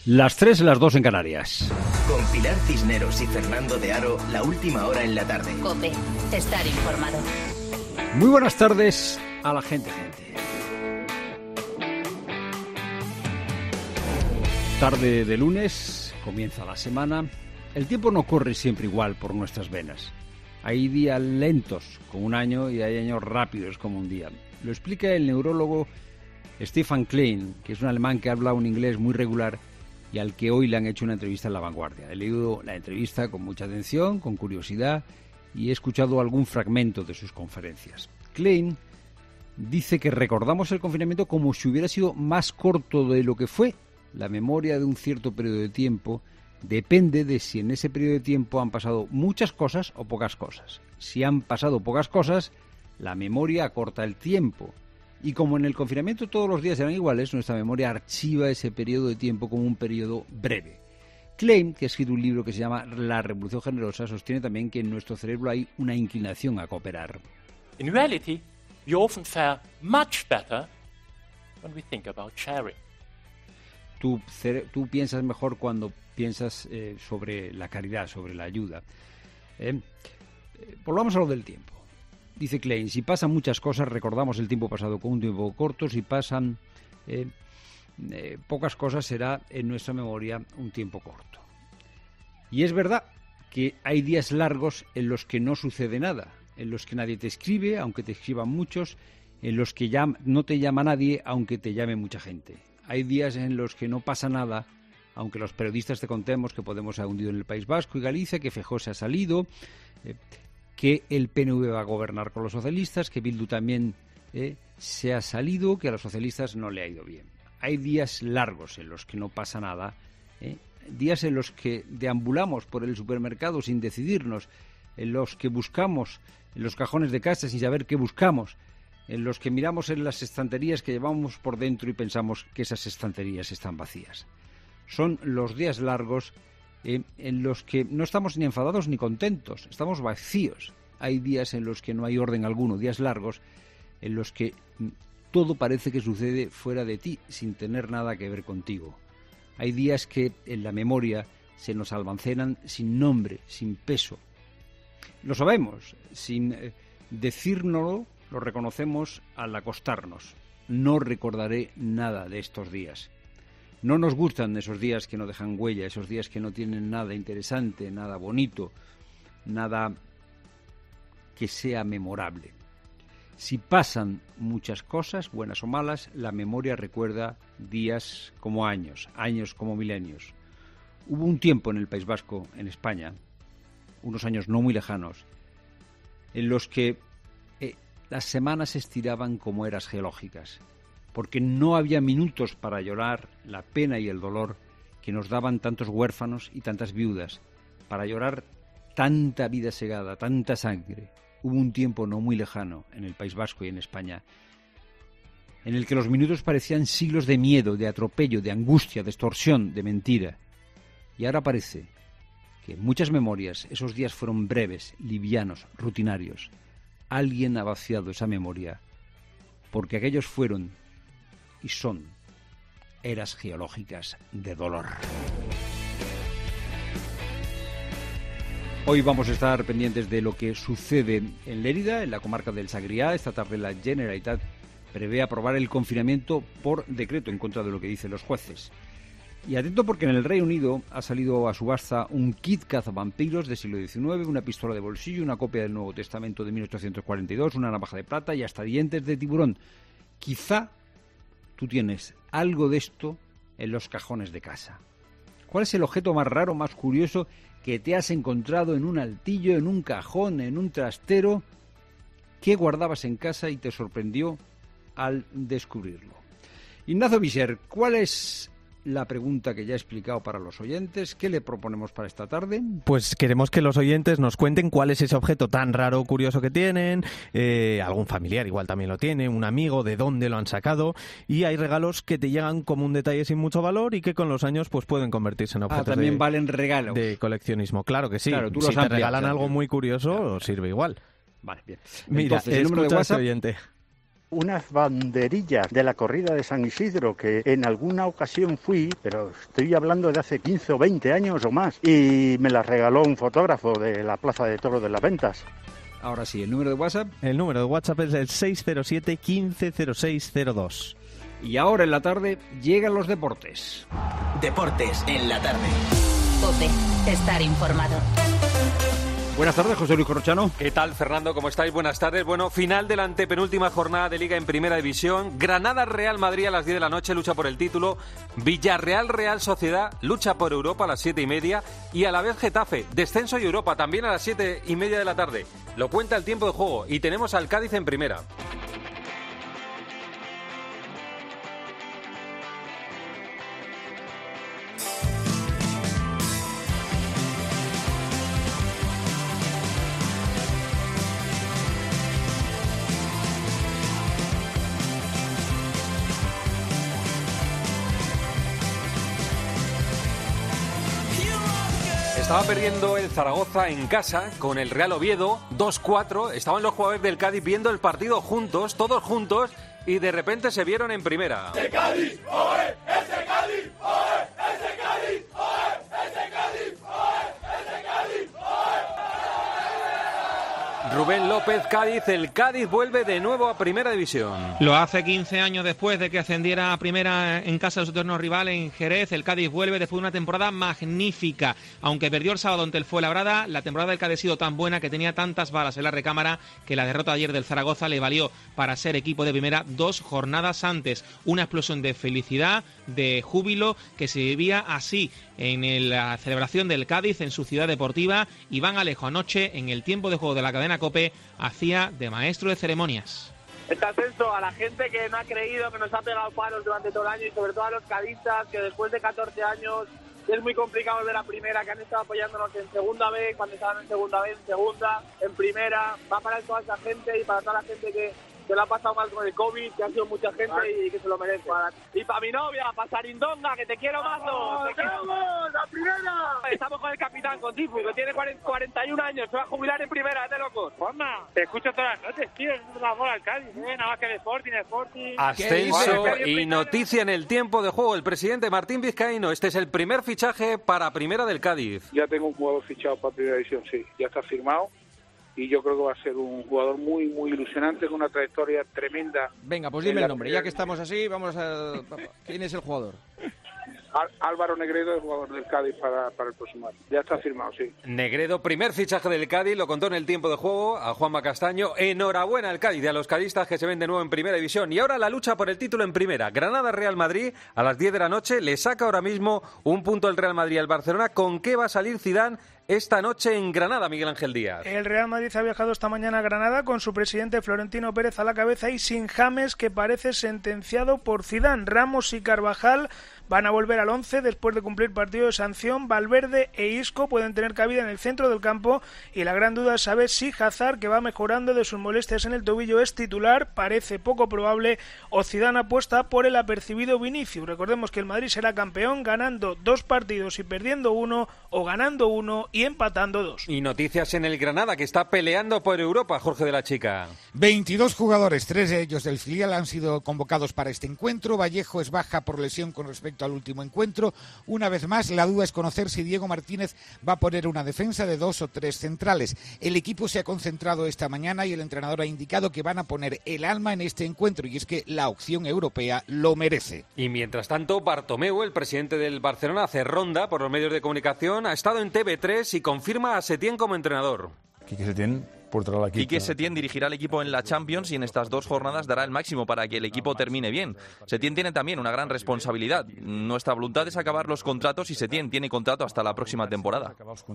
Las 3, las 2 en Canarias. Con Pilar Cisneros y Fernando de Aro, la última hora en la tarde. COPE, estar informado. Muy buenas tardes a la gente. Tarde de lunes, comienza la semana. El tiempo no corre siempre igual por nuestras venas. Hay días lentos como un año y hay años rápidos como un día. Lo explica el neurólogo Stefan Klein, que es un alemán que habla un inglés muy regular y al que hoy le han hecho una entrevista en La Vanguardia. He leído la entrevista con mucha atención, con curiosidad, y he escuchado algún fragmento de sus conferencias. Klein dice que recordamos el confinamiento como si hubiera sido más corto de lo que fue. La memoria de un cierto periodo de tiempo depende de si en ese periodo de tiempo han pasado muchas cosas o pocas cosas. Si han pasado pocas cosas, la memoria acorta el tiempo. Y como en el confinamiento todos los días eran iguales, nuestra memoria archiva ese periodo de tiempo como un periodo breve. Klein, que ha escrito un libro que se llama La Revolución Generosa, sostiene también que en nuestro cerebro hay una inclinación a cooperar. In reality, we often fare much better when we think about sharing. Tú piensas mejor cuando piensas sobre la caridad, sobre la ayuda. Volvamos a lo del tiempo. Dice Klein, si pasan muchas cosas, recordamos el tiempo pasado con un tiempo corto. Si pasan pocas cosas, será en nuestra memoria un tiempo corto. Y es verdad que hay días largos en los que no sucede nada, en los que nadie te escribe, aunque te escriban muchos, en los que no te llama nadie, aunque te llame mucha gente. Hay días en los que no pasa nada, aunque los periodistas te contemos que Podemos se ha hundido en el País Vasco y Galicia, que Feijóo se ha salido, que el PNV va a gobernar con los socialistas, que Bildu también se ha salido, que a los socialistas no le ha ido bien. Hay días largos en los que no pasa nada, días en los que deambulamos por el supermercado sin decidirnos, en los que buscamos en los cajones de casa sin saber qué buscamos, en los que miramos en las estanterías que llevamos por dentro y pensamos que esas estanterías están vacías. Son los días largos en los que no estamos ni enfadados ni contentos, estamos vacíos. Hay días en los que no hay orden alguno, días largos en los que todo parece que sucede fuera de ti, sin tener nada que ver contigo. Hay días que en la memoria se nos almacenan sin nombre, sin peso. Lo sabemos, sin decírnoslo, lo reconocemos al acostarnos. No recordaré nada de estos días. No nos gustan esos días que no dejan huella, esos días que no tienen nada interesante, nada bonito, nada que sea memorable. Si pasan muchas cosas, buenas o malas, la memoria recuerda días como años, años como milenios. Hubo un tiempo en el País Vasco, en España, unos años no muy lejanos, en los que las semanas se estiraban como eras geológicas, porque no había minutos para llorar la pena y el dolor que nos daban tantos huérfanos y tantas viudas, para llorar tanta vida segada, tanta sangre. Hubo un tiempo no muy lejano en el País Vasco y en España, en el que los minutos parecían siglos de miedo, de atropello, de angustia, de extorsión, de mentira. Y ahora parece que en muchas memorias esos días fueron breves, livianos, rutinarios. Alguien ha vaciado esa memoria, porque aquellos fueron y son eras geológicas de dolor. Hoy vamos a estar pendientes de lo que sucede en Lérida, en la comarca del Sagrià. Esta tarde la Generalitat prevé aprobar el confinamiento por decreto en contra de lo que dicen los jueces. Y atento porque en el Reino Unido ha salido a subasta un kit cazavampiros del siglo XIX, una pistola de bolsillo, una copia del Nuevo Testamento de 1842, una navaja de plata y hasta dientes de tiburón. Quizá tú tienes algo de esto en los cajones de casa. ¿Cuál es el objeto más raro, más curioso que te has encontrado en un altillo, en un cajón, en un trastero? ¿Qué guardabas en casa y te sorprendió al descubrirlo? Ignacio Visser, ¿cuál es la pregunta que ya he explicado para los oyentes? ¿Qué le proponemos para esta tarde? Pues queremos que los oyentes nos cuenten cuál es ese objeto tan raro o curioso que tienen, algún familiar igual también lo tiene, un amigo, de dónde lo han sacado, y hay regalos que te llegan como un detalle sin mucho valor y que con los años pues pueden convertirse en objetos también valen regalos de coleccionismo. Claro que sí, claro, tú si te regalan algo muy curioso, claro. Sirve igual. Vale, bien. Mira, entonces, el número de WhatsApp, oyente. Unas banderillas de la corrida de San Isidro que en alguna ocasión fui, pero estoy hablando de hace 15 o 20 años o más, y me las regaló un fotógrafo de la Plaza de Toros de las Ventas. Ahora sí, ¿el número de WhatsApp? El número de WhatsApp es el 607 150602. Y ahora en la tarde llegan los deportes. Deportes en la tarde. COPE. Estar informado. Buenas tardes, José Luis Corrochano. ¿Qué tal, Fernando? ¿Cómo estáis? Buenas tardes. Bueno, final de la antepenúltima jornada de Liga en Primera División. Granada-Real Madrid a las 10 de la noche, lucha por el título. Villarreal-Real Sociedad, lucha por Europa a las 7:30. Y a la vez Getafe, descenso y Europa, también a las 7:30 de la tarde. Lo cuenta el tiempo de juego. Y tenemos al Cádiz en Primera. Estaba perdiendo el Zaragoza en casa con el Real Oviedo, 2-4. Estaban los jugadores del Cádiz viendo el partido juntos, todos juntos, y de repente se vieron en primera. ¡Ese Cádiz! ¡Oe! ¡Ese Cádiz! ¡Oe! ¡Ese Cádiz! ¡Oe! ¡Ese Cádiz! ¡Oe! ¡Ese Cádiz! Rubén López, Cádiz. El Cádiz vuelve de nuevo a Primera División. Lo hace 15 años después de que ascendiera a Primera en casa de su eterno rival en Jerez. El Cádiz vuelve después de una temporada magnífica. Aunque perdió el sábado ante el Fuenlabrada, la temporada del Cádiz ha sido tan buena que tenía tantas balas en la recámara que la derrota de ayer del Zaragoza le valió para ser equipo de Primera 2 jornadas antes. Una explosión de felicidad, de júbilo que se vivía así en la celebración del Cádiz en su ciudad deportiva. Iván Alejo anoche en el tiempo de juego de la cadena COPE hacía de maestro de ceremonias. Este ascenso a la gente que no ha creído, que nos ha pegado palos durante todo el año, y sobre todo a los cadistas que después de 14 años es muy complicado volver a Primera, que han estado apoyándonos en Segunda B, cuando estaban en Segunda B, en Segunda, en Primera. Va para toda esa gente y para toda la gente que lo ha pasado mal con el COVID, que ha sido mucha gente y que se lo merece. Y para mi novia, para Sarindonga, que te quiero más. ¡Vamos, la Primera! Estamos con el capitán, con Tifu, que tiene 41 años, se va a jubilar en Primera, de locos. Juanma, te escucho todas las noches, tío, es la bola al Cádiz, nada más que de Sporting. Ascenso y noticia en el tiempo de juego. El presidente Martín Vizcaíno, este es el primer fichaje para Primera del Cádiz. Ya tengo un jugador fichado para Primera División, sí, ya está firmado. Y yo creo que va a ser un jugador muy, muy ilusionante, con una trayectoria tremenda. Venga, pues dime el nombre. Ya que estamos así, vamos a... ¿Quién es el jugador? Álvaro Negredo, el jugador del Cádiz para el próximo año. Ya está firmado, sí. Negredo, primer fichaje del Cádiz, lo contó en el tiempo de juego a Juanma Castaño. Enhorabuena al Cádiz y a los cadistas que se ven de nuevo en Primera División. Y ahora la lucha por el título en Primera. Granada-Real Madrid a las 10 de la noche. Le saca ahora mismo un punto el Real Madrid al Barcelona. ¿Con qué va a salir Zidane esta noche en Granada, Miguel Ángel Díaz? El Real Madrid ha viajado esta mañana a Granada con su presidente Florentino Pérez a la cabeza y sin James, que parece sentenciado por Zidane. Ramos y Carvajal van a volver al 11 después de cumplir partido de sanción. Valverde e Isco pueden tener cabida en el centro del campo y la gran duda es saber si Hazard, que va mejorando de sus molestias en el tobillo, es titular. Parece poco probable, o Zidane apuesta por el apercibido Vinicius. Recordemos que el Madrid será campeón ganando 2 partidos y perdiendo 1, o ganando 1 y empatando 2. Y noticias en el Granada, que está peleando por Europa, Jorge de la Chica. 22 jugadores, 3 de ellos del filial, han sido convocados para este encuentro. Vallejo es baja por lesión con respecto al último encuentro. Una vez más, la duda es conocer si Diego Martínez va a poner una defensa de 2 o 3 centrales. El equipo se ha concentrado esta mañana y el entrenador ha indicado que van a poner el alma en este encuentro, y es que la opción europea lo merece. Y mientras tanto, Bartomeu, el presidente del Barcelona, hace ronda por los medios de comunicación, ha estado en TV3 y confirma a Setién como entrenador. Quique Setién portarà l'equip. Quique Setién dirigirá al equipo en la Champions y en estas 2 jornadas dará el máximo para que el equipo termine bien. Setién tiene también una gran responsabilidad. Nuestra voluntad es acabar los contratos y Setién tiene contrato hasta la próxima temporada.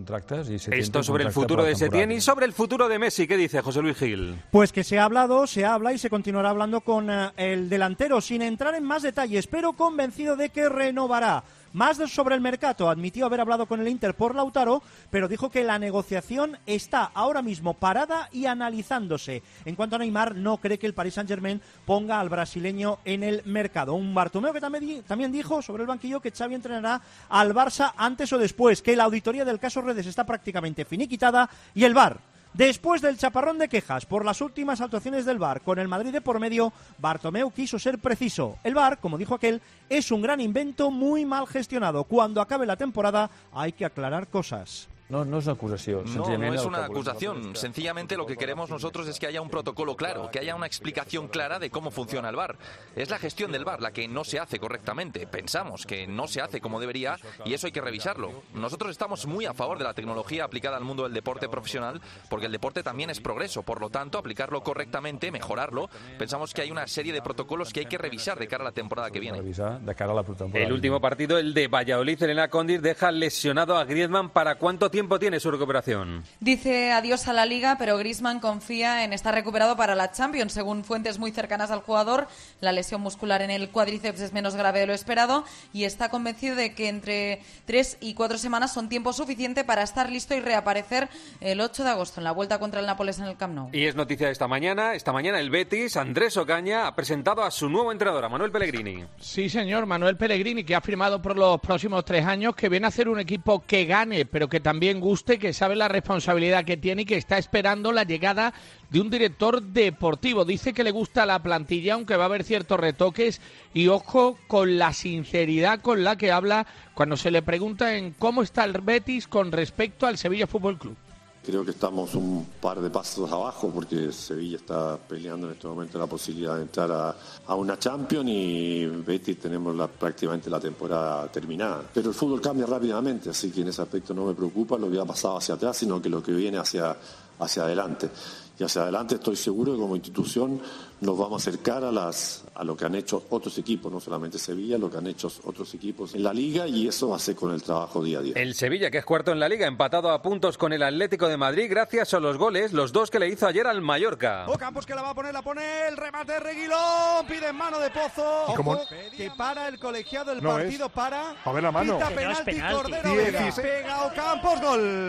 Esto sobre el futuro de Setién y sobre el futuro de Messi. ¿Qué dice José Luis Gil? Pues que se habla y se continuará hablando con el delantero, sin entrar en más detalles, pero convencido de que renovará. Más sobre el mercado, admitió haber hablado con el Inter por Lautaro, pero dijo que la negociación está ahora mismo parada y analizándose. En cuanto a Neymar, no cree que el Paris Saint-Germain ponga al brasileño en el mercado. Un Bartomeu que también dijo sobre el banquillo que Xavi entrenará al Barça antes o después, que la auditoría del caso Redes está prácticamente finiquitada y el VAR Después del chaparrón de quejas por las últimas actuaciones del VAR con el Madrid de por medio, Bartomeu quiso ser preciso. El VAR, como dijo aquel, es un gran invento muy mal gestionado. Cuando acabe la temporada hay que aclarar cosas. No es una acusación. No es una acusación. Sencillamente lo que queremos nosotros es que haya un protocolo claro, que haya una explicación clara de cómo funciona el VAR. Es la gestión del VAR la que no se hace correctamente. Pensamos que no se hace como debería y eso hay que revisarlo. Nosotros estamos muy a favor de la tecnología aplicada al mundo del deporte profesional porque el deporte también es progreso. Por lo tanto, aplicarlo correctamente, mejorarlo, pensamos que hay una serie de protocolos que hay que revisar de cara a la temporada que viene. El último partido, el de Valladolid, Elena Condis, deja lesionado a Griezmann. ¿Para cuánto tiempo tiene su recuperación? Dice adiós a la Liga, pero Griezmann confía en estar recuperado para la Champions. Según fuentes muy cercanas al jugador, la lesión muscular en el cuádriceps es menos grave de lo esperado y está convencido de que entre 3 y 4 semanas son tiempo suficiente para estar listo y reaparecer el 8 de agosto en la vuelta contra el Nápoles en el Camp Nou. Y es noticia de esta mañana el Betis, Andrés Ocaña, ha presentado a su nuevo entrenador, a Manuel Pellegrini. Sí, señor, Manuel Pellegrini, que ha firmado por los próximos 3 años, que viene a hacer un equipo que gane, pero que también guste, que sabe la responsabilidad que tiene y que está esperando la llegada de un director deportivo. Dice que le gusta la plantilla, aunque va a haber ciertos retoques, y ojo con la sinceridad con la que habla cuando se le pregunta en cómo está el Betis con respecto al Sevilla Fútbol Club. Creo que estamos un par de pasos abajo porque Sevilla está peleando en este momento la posibilidad de entrar a una Champions y Betis tenemos prácticamente la temporada terminada. Pero el fútbol cambia rápidamente, así que en ese aspecto no me preocupa lo que ha pasado hacia atrás, sino que lo que viene hacia adelante. Y hacia adelante estoy seguro que como institución nos vamos a acercar a lo que han hecho otros equipos, no solamente Sevilla, lo que han hecho otros equipos en la Liga, y eso va a ser con el trabajo día a día. El Sevilla, que es cuarto en la Liga, empatado a puntos con el Atlético de Madrid gracias a los goles, los 2 que le hizo ayer al Mallorca. Ocampos que la pone, el remate Reguilón, pide en mano de Pozo. Ojo, que para el colegiado, el partido para. A ver la mano. Pita penalti, Cordero Vega. Pega Ocampos, gol.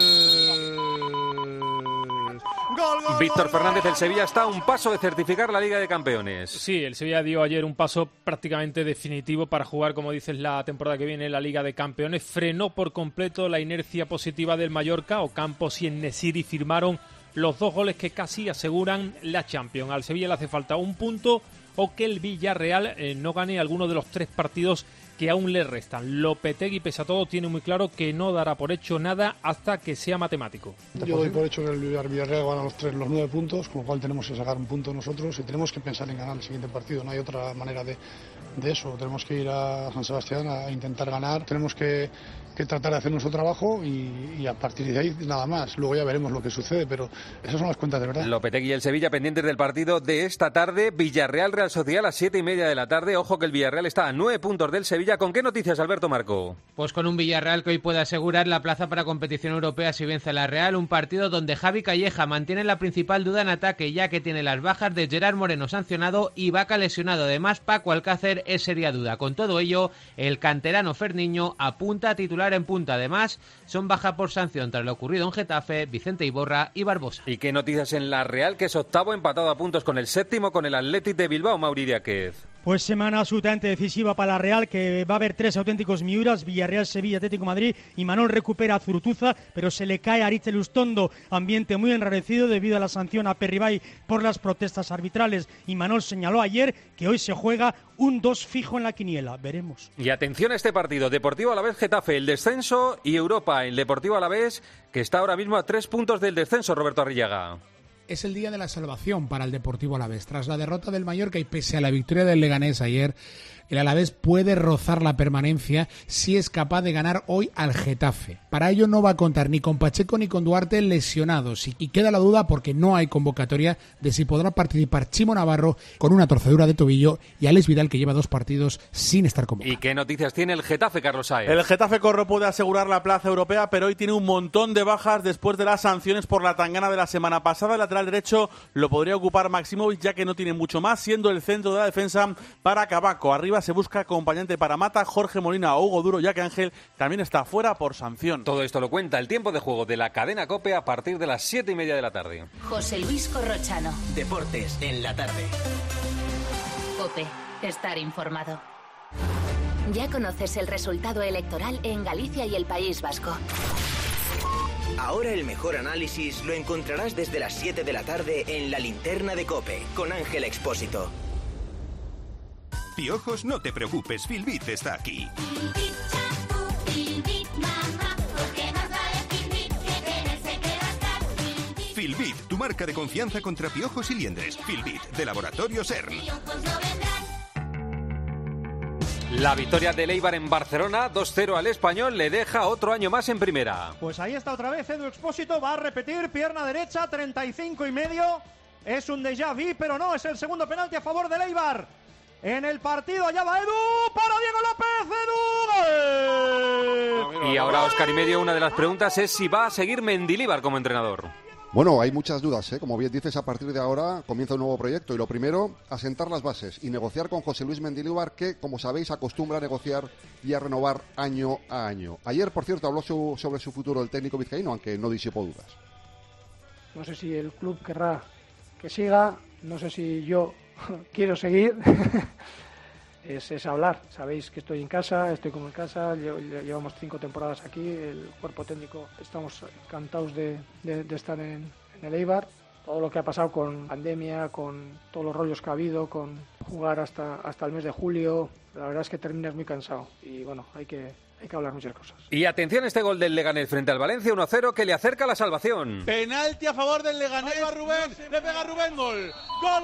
Víctor Fernández, el Sevilla está a un paso de certificar la Liga de Campeones. Sí, el Sevilla dio ayer un paso prácticamente definitivo para jugar, como dices, la temporada que viene en la Liga de Campeones. Frenó por completo la inercia positiva del Mallorca. Ocampos y Enesiri firmaron los 2 goles que casi aseguran la Champions. Al Sevilla le hace falta un punto o que el Villarreal no gane alguno de los 3 partidos que aún le restan. Lopetegui, pese a todo, tiene muy claro que no dará por hecho nada hasta que sea matemático. Yo doy por hecho que el Villarreal gana los 9 puntos, con lo cual tenemos que sacar un punto nosotros y tenemos que pensar en ganar el siguiente partido. No hay otra manera de eso. Tenemos que ir a San Sebastián a intentar ganar. Tenemos que tratar de hacer nuestro trabajo y a partir de ahí nada más. Luego ya veremos lo que sucede, pero esas son las cuentas de verdad. Lopetegui y el Sevilla pendientes del partido de esta tarde. Villarreal-Real Sociedad a las 7:30 de la tarde. Ojo que el Villarreal está a 9 puntos del Sevilla. ¿Con qué noticias, Alberto Marco? Pues con un Villarreal que hoy puede asegurar la plaza para competición europea si vence a la Real. Un partido donde Javi Calleja mantiene la principal duda en ataque, ya que tiene las bajas de Gerard Moreno sancionado y Vaca lesionado. Además, Paco Alcácer es seria duda. Con todo ello, el canterano Ferniño apunta a titular en punta. Además, son baja por sanción tras lo ocurrido en Getafe, Vicente Iborra y Barbosa. ¿Y qué noticias en la Real, que es octavo, empatado a puntos con el séptimo, con el Athletic de Bilbao, Mauri Díaz? Pues semana absolutamente decisiva para la Real, que va a haber 3 auténticos miuras: Villarreal, Sevilla, Atlético de Madrid. Y Manol recupera a Zurutuza, pero se le cae a Aritz Elustondo. Ambiente muy enrarecido debido a la sanción a Perribay por las protestas arbitrales. Y Manol señaló ayer que hoy se juega un 2 fijo en la quiniela. Veremos. Y atención a este partido: Deportivo Alavés Getafe, el descenso, y Europa, el Deportivo Alavés, que está ahora mismo a 3 puntos del descenso. Roberto Arrillaga. Es el día de la salvación para el Deportivo Alavés. Tras la derrota del Mallorca y pese a la victoria del Leganés ayer, el Alavés puede rozar la permanencia si es capaz de ganar hoy al Getafe. Para ello no va a contar ni con Pacheco ni con Duarte lesionados, y queda la duda porque no hay convocatoria de si podrá participar Chimo Navarro con una torcedura de tobillo y Alex Vidal, que lleva 2 partidos sin estar convocado. ¿Y qué noticias tiene el Getafe, Carlos Saez? El Getafe Corro puede asegurar la plaza europea, pero hoy tiene un montón de bajas después de las sanciones por la tangana de la semana pasada. El lateral derecho lo podría ocupar Maximovic, ya que no tiene mucho más, siendo el centro de la defensa para Cabaco. Arriba se busca acompañante para Mata, Jorge Molina o Hugo Duro, ya que Ángel también está fuera por sanción. Todo esto lo cuenta el tiempo de juego de la cadena COPE a partir de las 7:30 de la tarde. José Luis Corrochano. Deportes en la tarde. COPE. Estar informado. Ya conoces el resultado electoral en Galicia y el País Vasco. Ahora el mejor análisis lo encontrarás desde las 7 de la tarde en La Linterna de COPE, con Ángel Expósito. Piojos, no te preocupes, Filbit está aquí. Filbit, tu marca de confianza contra piojos y liendres. Filbit, de Laboratorio CERN. La victoria del Eibar en Barcelona, 2-0 al Español, le deja otro año más en primera. Pues ahí está otra vez Edu Expósito, va a repetir, pierna derecha, 35,5. Es un déjà vu, pero no, es el segundo penalti a favor del Eibar. En el partido, allá va Edu, para Diego López, Edu. Y ahora, Óscar y medio, una de las preguntas es si va a seguir Mendilibar como entrenador. Bueno, hay muchas dudas, ¿eh? Como bien dices, a partir de ahora comienza un nuevo proyecto y lo primero, asentar las bases y negociar con José Luis Mendilibar, que, como sabéis, acostumbra a negociar y a renovar año a año. Ayer, por cierto, habló sobre su futuro el técnico vizcaíno, aunque no disipó dudas. No sé si el club querrá que siga, no sé si yo quiero seguir. Es hablar. Sabéis que estoy en casa, estoy como en casa, llevamos 5 temporadas aquí, el cuerpo técnico estamos encantados de estar en el Eibar. Todo lo que ha pasado con pandemia, con todos los rollos que ha habido, con jugar hasta el mes de julio, la verdad es que terminas muy cansado y bueno, hay que hablar muchas cosas. Y atención a este gol del Leganés frente al Valencia, 1-0, que le acerca a la salvación. Penalti a favor del Leganés. Ahí va Rubén, le pega Rubén, gol. Gol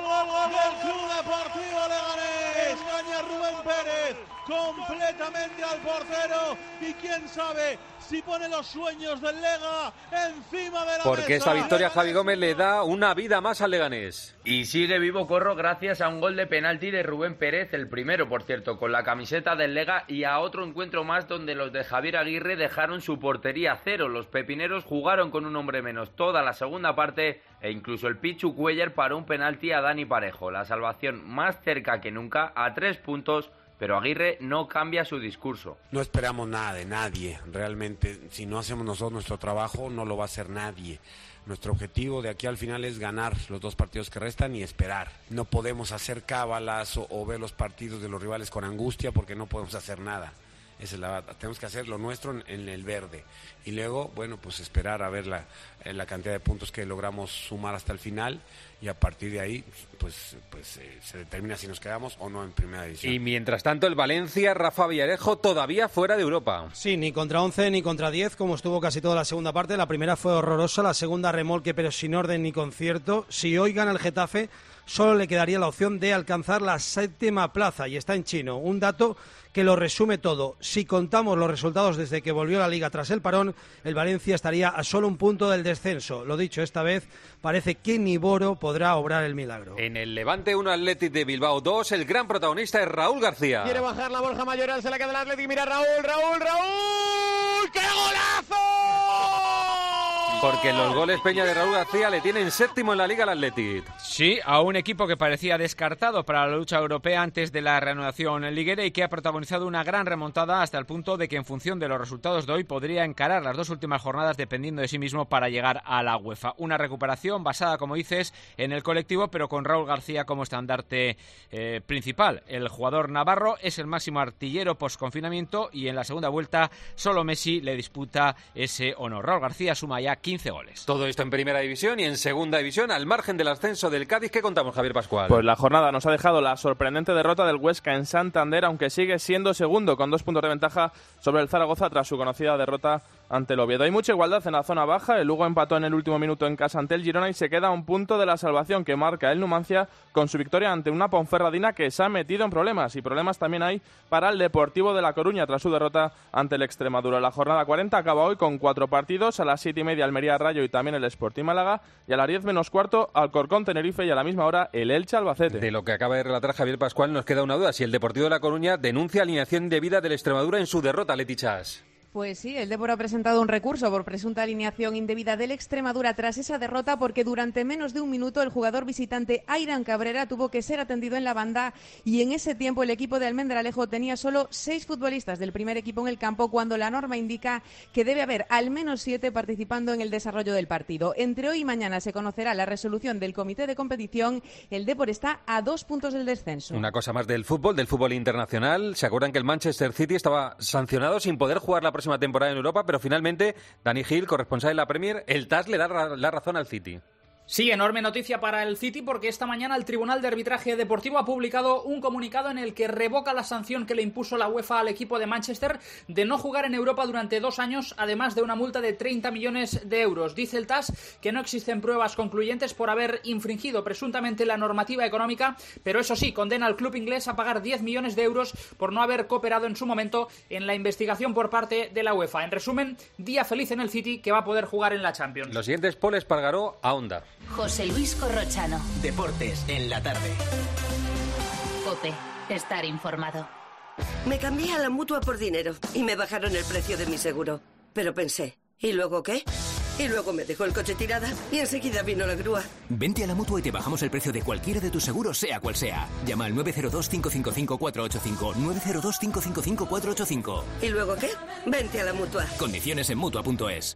del Club Deportivo Leganés. Engaña Rubén Pérez completamente al portero y quién sabe si pone los sueños del Lega encima de la Porque mesa. esta victoria, Javi Gómez, le da una vida más al Leganés. Y sigue vivo Corro gracias a un gol de penalti de Rubén Pérez, el primero, por cierto, con la camiseta del Lega, y a otro encuentro más donde los de Javier Aguirre dejaron su portería a cero. Los pepineros jugaron con un hombre menos toda la segunda parte e incluso el Pichu Cuellar paró un penalti a Dani Parejo. La salvación más cerca que nunca, a 3 puntos, pero Aguirre no cambia su discurso. No esperamos nada de nadie, realmente si no hacemos nosotros nuestro trabajo no lo va a hacer nadie. Nuestro objetivo de aquí al final es ganar los 2 partidos que restan y esperar. No podemos hacer cábalas o ver los partidos de los rivales con angustia porque no podemos hacer nada. Esa es tenemos que hacer lo nuestro en el verde y luego, bueno, pues esperar a ver la cantidad de puntos que logramos sumar hasta el final y a partir de ahí pues se determina si nos quedamos o no en primera división. Y mientras tanto el Valencia, Rafa Villarejo, todavía fuera de Europa. Sí, ni contra 11 ni contra 10, como estuvo casi toda la segunda parte. La primera fue horrorosa, la segunda remolque, pero sin orden ni concierto. Si hoy gana el Getafe, solo le quedaría la opción de alcanzar la 7ª plaza y está en chino. Un dato que lo resume todo. Si contamos los resultados desde que volvió a la Liga tras el parón, el Valencia estaría a solo un punto del descenso. Lo dicho, esta vez parece que ni Boro podrá obrar el milagro. En el Levante 1, Athletic de Bilbao 2, el gran protagonista es Raúl García. Quiere bajar la Borja Mayoral, se la queda el Athletic, mira Raúl, ¡qué golazo! Porque los goles Peña de Raúl García le tienen 7º en la Liga al Athletic. Sí, a un equipo que parecía descartado para la lucha europea antes de la reanudación liguera y que ha protagonizado una gran remontada hasta el punto de que en función de los resultados de hoy podría encarar las 2 últimas jornadas dependiendo de sí mismo para llegar a la UEFA. Una recuperación basada, como dices, en el colectivo, pero con Raúl García como estandarte principal. El jugador navarro es el máximo artillero post-confinamiento y en la segunda vuelta solo Messi le disputa ese honor. Raúl García suma ya 15 goles. Todo esto en primera división y en segunda división, al margen del ascenso del Cádiz. ¿Qué contamos, Javier Pascual? Pues la jornada nos ha dejado la sorprendente derrota del Huesca en Santander, aunque sigue siendo segundo con 2 puntos de ventaja sobre el Zaragoza tras su conocida derrota ante el Oviedo. Hay mucha igualdad en la zona baja. El Lugo empató en el último minuto en casa ante el Girona y se queda a un punto de la salvación que marca el Numancia con su victoria ante una Ponferradina que se ha metido en problemas. Y problemas también hay para el Deportivo de La Coruña tras su derrota ante el Extremadura. La jornada 40 acaba hoy con 4 partidos. A las 7:30 Almería Rayo y también el Sporting Málaga. Y a las 10 menos cuarto Alcorcón Tenerife y a la misma hora el Elche Albacete. De lo que acaba de relatar Javier Pascual nos queda una duda. Si el Deportivo de La Coruña denuncia alineación indebida del Extremadura en su derrota, Leti Chas. Pues sí, el Dépor ha presentado un recurso por presunta alineación indebida del Extremadura tras esa derrota porque durante menos de un minuto el jugador visitante Airan Cabrera tuvo que ser atendido en la banda y en ese tiempo el equipo de Almendralejo tenía solo 6 futbolistas del primer equipo en el campo cuando la norma indica que debe haber al menos 7 participando en el desarrollo del partido. Entre hoy y mañana se conocerá la resolución del comité de competición. El Dépor está a 2 puntos del descenso. Una cosa más del fútbol internacional. ¿Se acuerdan que el Manchester City estaba sancionado sin poder jugar la próxima temporada en Europa, pero finalmente Dani Gil, corresponsal de la Premier, el TAS le da la razón al City. Sí, enorme noticia para el City porque esta mañana el Tribunal de Arbitraje Deportivo ha publicado un comunicado en el que revoca la sanción que le impuso la UEFA al equipo de Manchester de no jugar en Europa durante 2 años, además de una multa de 30 millones de euros. Dice el TAS que no existen pruebas concluyentes por haber infringido presuntamente la normativa económica, pero eso sí, condena al club inglés a pagar 10 millones de euros por no haber cooperado en su momento en la investigación por parte de la UEFA. En resumen, día feliz en el City que va a poder jugar en la Champions. Los siguientes, Paul Espargaró a Onda. José Luis Corrochano. Deportes en la tarde. COPE. Estar informado. Me cambié a la Mutua por dinero y me bajaron el precio de mi seguro. Pero pensé, ¿y luego qué? Y luego me dejó el coche tirada y enseguida vino la grúa. Vente a la Mutua y te bajamos el precio de cualquiera de tus seguros, sea cual sea. Llama al 902-555-485. 902-555-485. ¿Y luego qué? Vente a la Mutua. Condiciones en Mutua.es.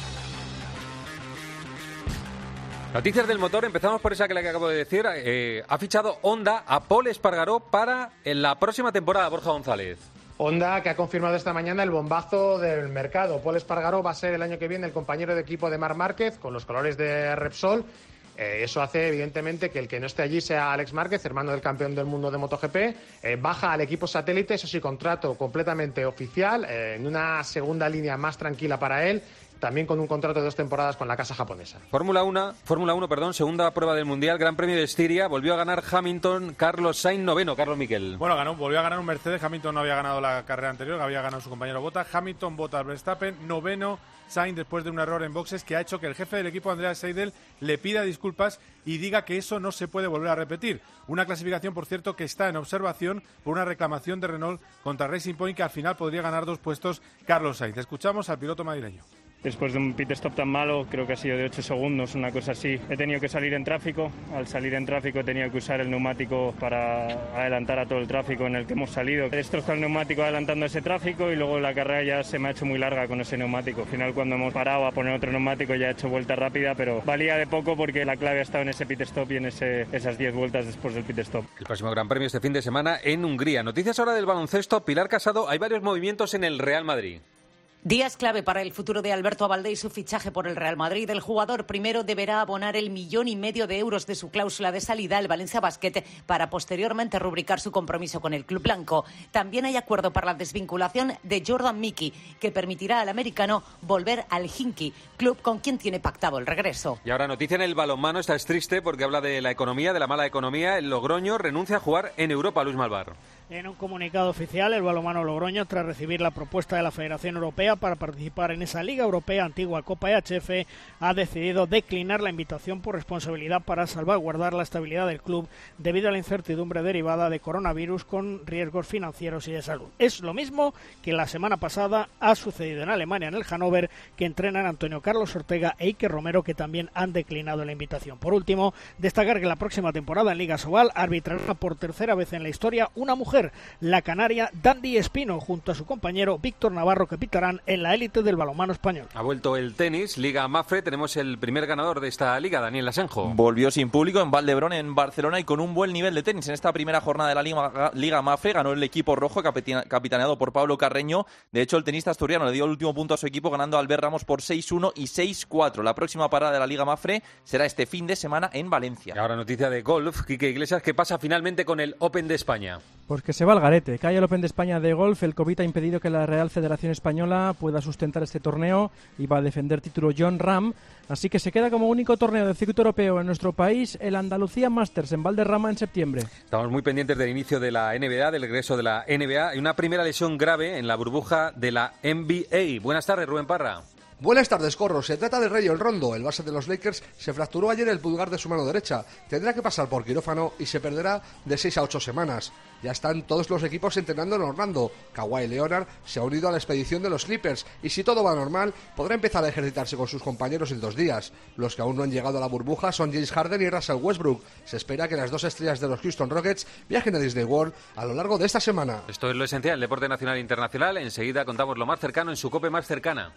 Noticias del motor, empezamos por esa que acabo de decir. Ha fichado Honda a Paul Espargaró para la próxima temporada, Borja González. Honda, que ha confirmado esta mañana el bombazo del mercado. Paul Espargaró va a ser el año que viene el compañero de equipo de Marc Márquez con los colores de Repsol. Eso hace, evidentemente, que el que no esté allí sea Alex Márquez, hermano del campeón del mundo de MotoGP. Baja al equipo satélite, eso sí, contrato completamente oficial, en una segunda línea más tranquila para él. También con un contrato de 2 temporadas con la casa japonesa. Fórmula 1, segunda prueba del Mundial, Gran Premio de Estiria, volvió a ganar Hamilton, Carlos Sainz noveno, Carlos Miquel. Bueno, volvió a ganar un Mercedes, Hamilton no había ganado la carrera anterior, había ganado su compañero Bottas, Hamilton, Bottas, Verstappen, noveno, Sainz después de un error en boxes que ha hecho que el jefe del equipo, Andreas Seidel, le pida disculpas y diga que eso no se puede volver a repetir. Una clasificación, por cierto, que está en observación por una reclamación de Renault contra Racing Point, que al final podría ganar 2 puestos Carlos Sainz. Escuchamos al piloto madrileño. Después de un pit stop tan malo, creo que ha sido de 8 segundos, una cosa así. He tenido que salir en tráfico. Al salir en tráfico he tenido que usar el neumático para adelantar a todo el tráfico en el que hemos salido. He destrozado el neumático adelantando ese tráfico y luego la carrera ya se me ha hecho muy larga con ese neumático. Al final, cuando hemos parado a poner otro neumático, ya he hecho vuelta rápida, pero valía de poco porque la clave ha estado en ese pit stop y en esas 10 vueltas después del pit stop. El próximo Gran Premio este fin de semana en Hungría. Noticias ahora del baloncesto. Pilar Casado, hay varios movimientos en el Real Madrid. Días clave para el futuro de Alberto Abalde y su fichaje por el Real Madrid. El jugador primero deberá abonar el 1,5 millones de euros de su cláusula de salida al Valencia Basket para posteriormente rubricar su compromiso con el club blanco. También hay acuerdo para la desvinculación de Jordan Mickey, que permitirá al americano volver al Hinky, club con quien tiene pactado el regreso. Y ahora noticia en el balonmano, esta es triste porque habla de la economía, de la mala economía. El Logroño renuncia a jugar en Europa, Luis Malvar. En un comunicado oficial, el balonmano Logroño, tras recibir la propuesta de la Federación Europea para participar en esa Liga Europea, antigua Copa EHF, ha decidido declinar la invitación por responsabilidad para salvaguardar la estabilidad del club debido a la incertidumbre derivada de coronavirus con riesgos financieros y de salud. Es lo mismo que la semana pasada ha sucedido en Alemania, en el Hannover, que entrenan Antonio Carlos Ortega e Iker Romero, que también han declinado la invitación. Por último, destacar que la próxima temporada en Liga Sobal arbitrará por tercera vez en la historia una mujer, la canaria Dandy Espino, junto a su compañero Víctor Navarro, que pitarán en la élite del balonmano español. Ha vuelto el tenis, Liga Mafre, tenemos el primer ganador de esta liga, Daniel Asenjo. Volvió sin público en Valdebrón, en Barcelona, y con un buen nivel de tenis. En esta primera jornada de la Liga Mafre ganó el equipo rojo, capitaneado por Pablo Carreño. De hecho, el tenista asturiano le dio el último punto a su equipo, ganando a Albert Ramos por 6-1 y 6-4. La próxima parada de la Liga Mafre será este fin de semana en Valencia. Y ahora noticia de golf, Quique Iglesias, ¿qué pasa finalmente con el Open de España? Pues que se va al garete. Cae el Open de España de golf. El COVID ha impedido que la Real Federación Española pueda sustentar este torneo y va a defender título John Ram. Así que se queda como único torneo del circuito europeo en nuestro país el Andalucía Masters en Valderrama en septiembre. Estamos muy pendientes del inicio de la NBA, del regreso de la NBA y una primera lesión grave en la burbuja de la NBA. Buenas tardes, Rubén Parra. Buenas tardes, Corro. Se trata de Rayon Rondo. El base de los Lakers se fracturó ayer el pulgar de su mano derecha. Tendrá que pasar por quirófano y se perderá de 6 a 8 semanas. Ya están todos los equipos entrenando en Orlando. Kawhi Leonard se ha unido a la expedición de los Clippers y, si todo va normal, podrá empezar a ejercitarse con sus compañeros en 2 días. Los que aún no han llegado a la burbuja son James Harden y Russell Westbrook. Se espera que las 2 estrellas de los Houston Rockets viajen a Disney World a lo largo de esta semana. Esto es lo esencial, el deporte nacional e internacional. Enseguida contamos lo más cercano en su COPE más cercana.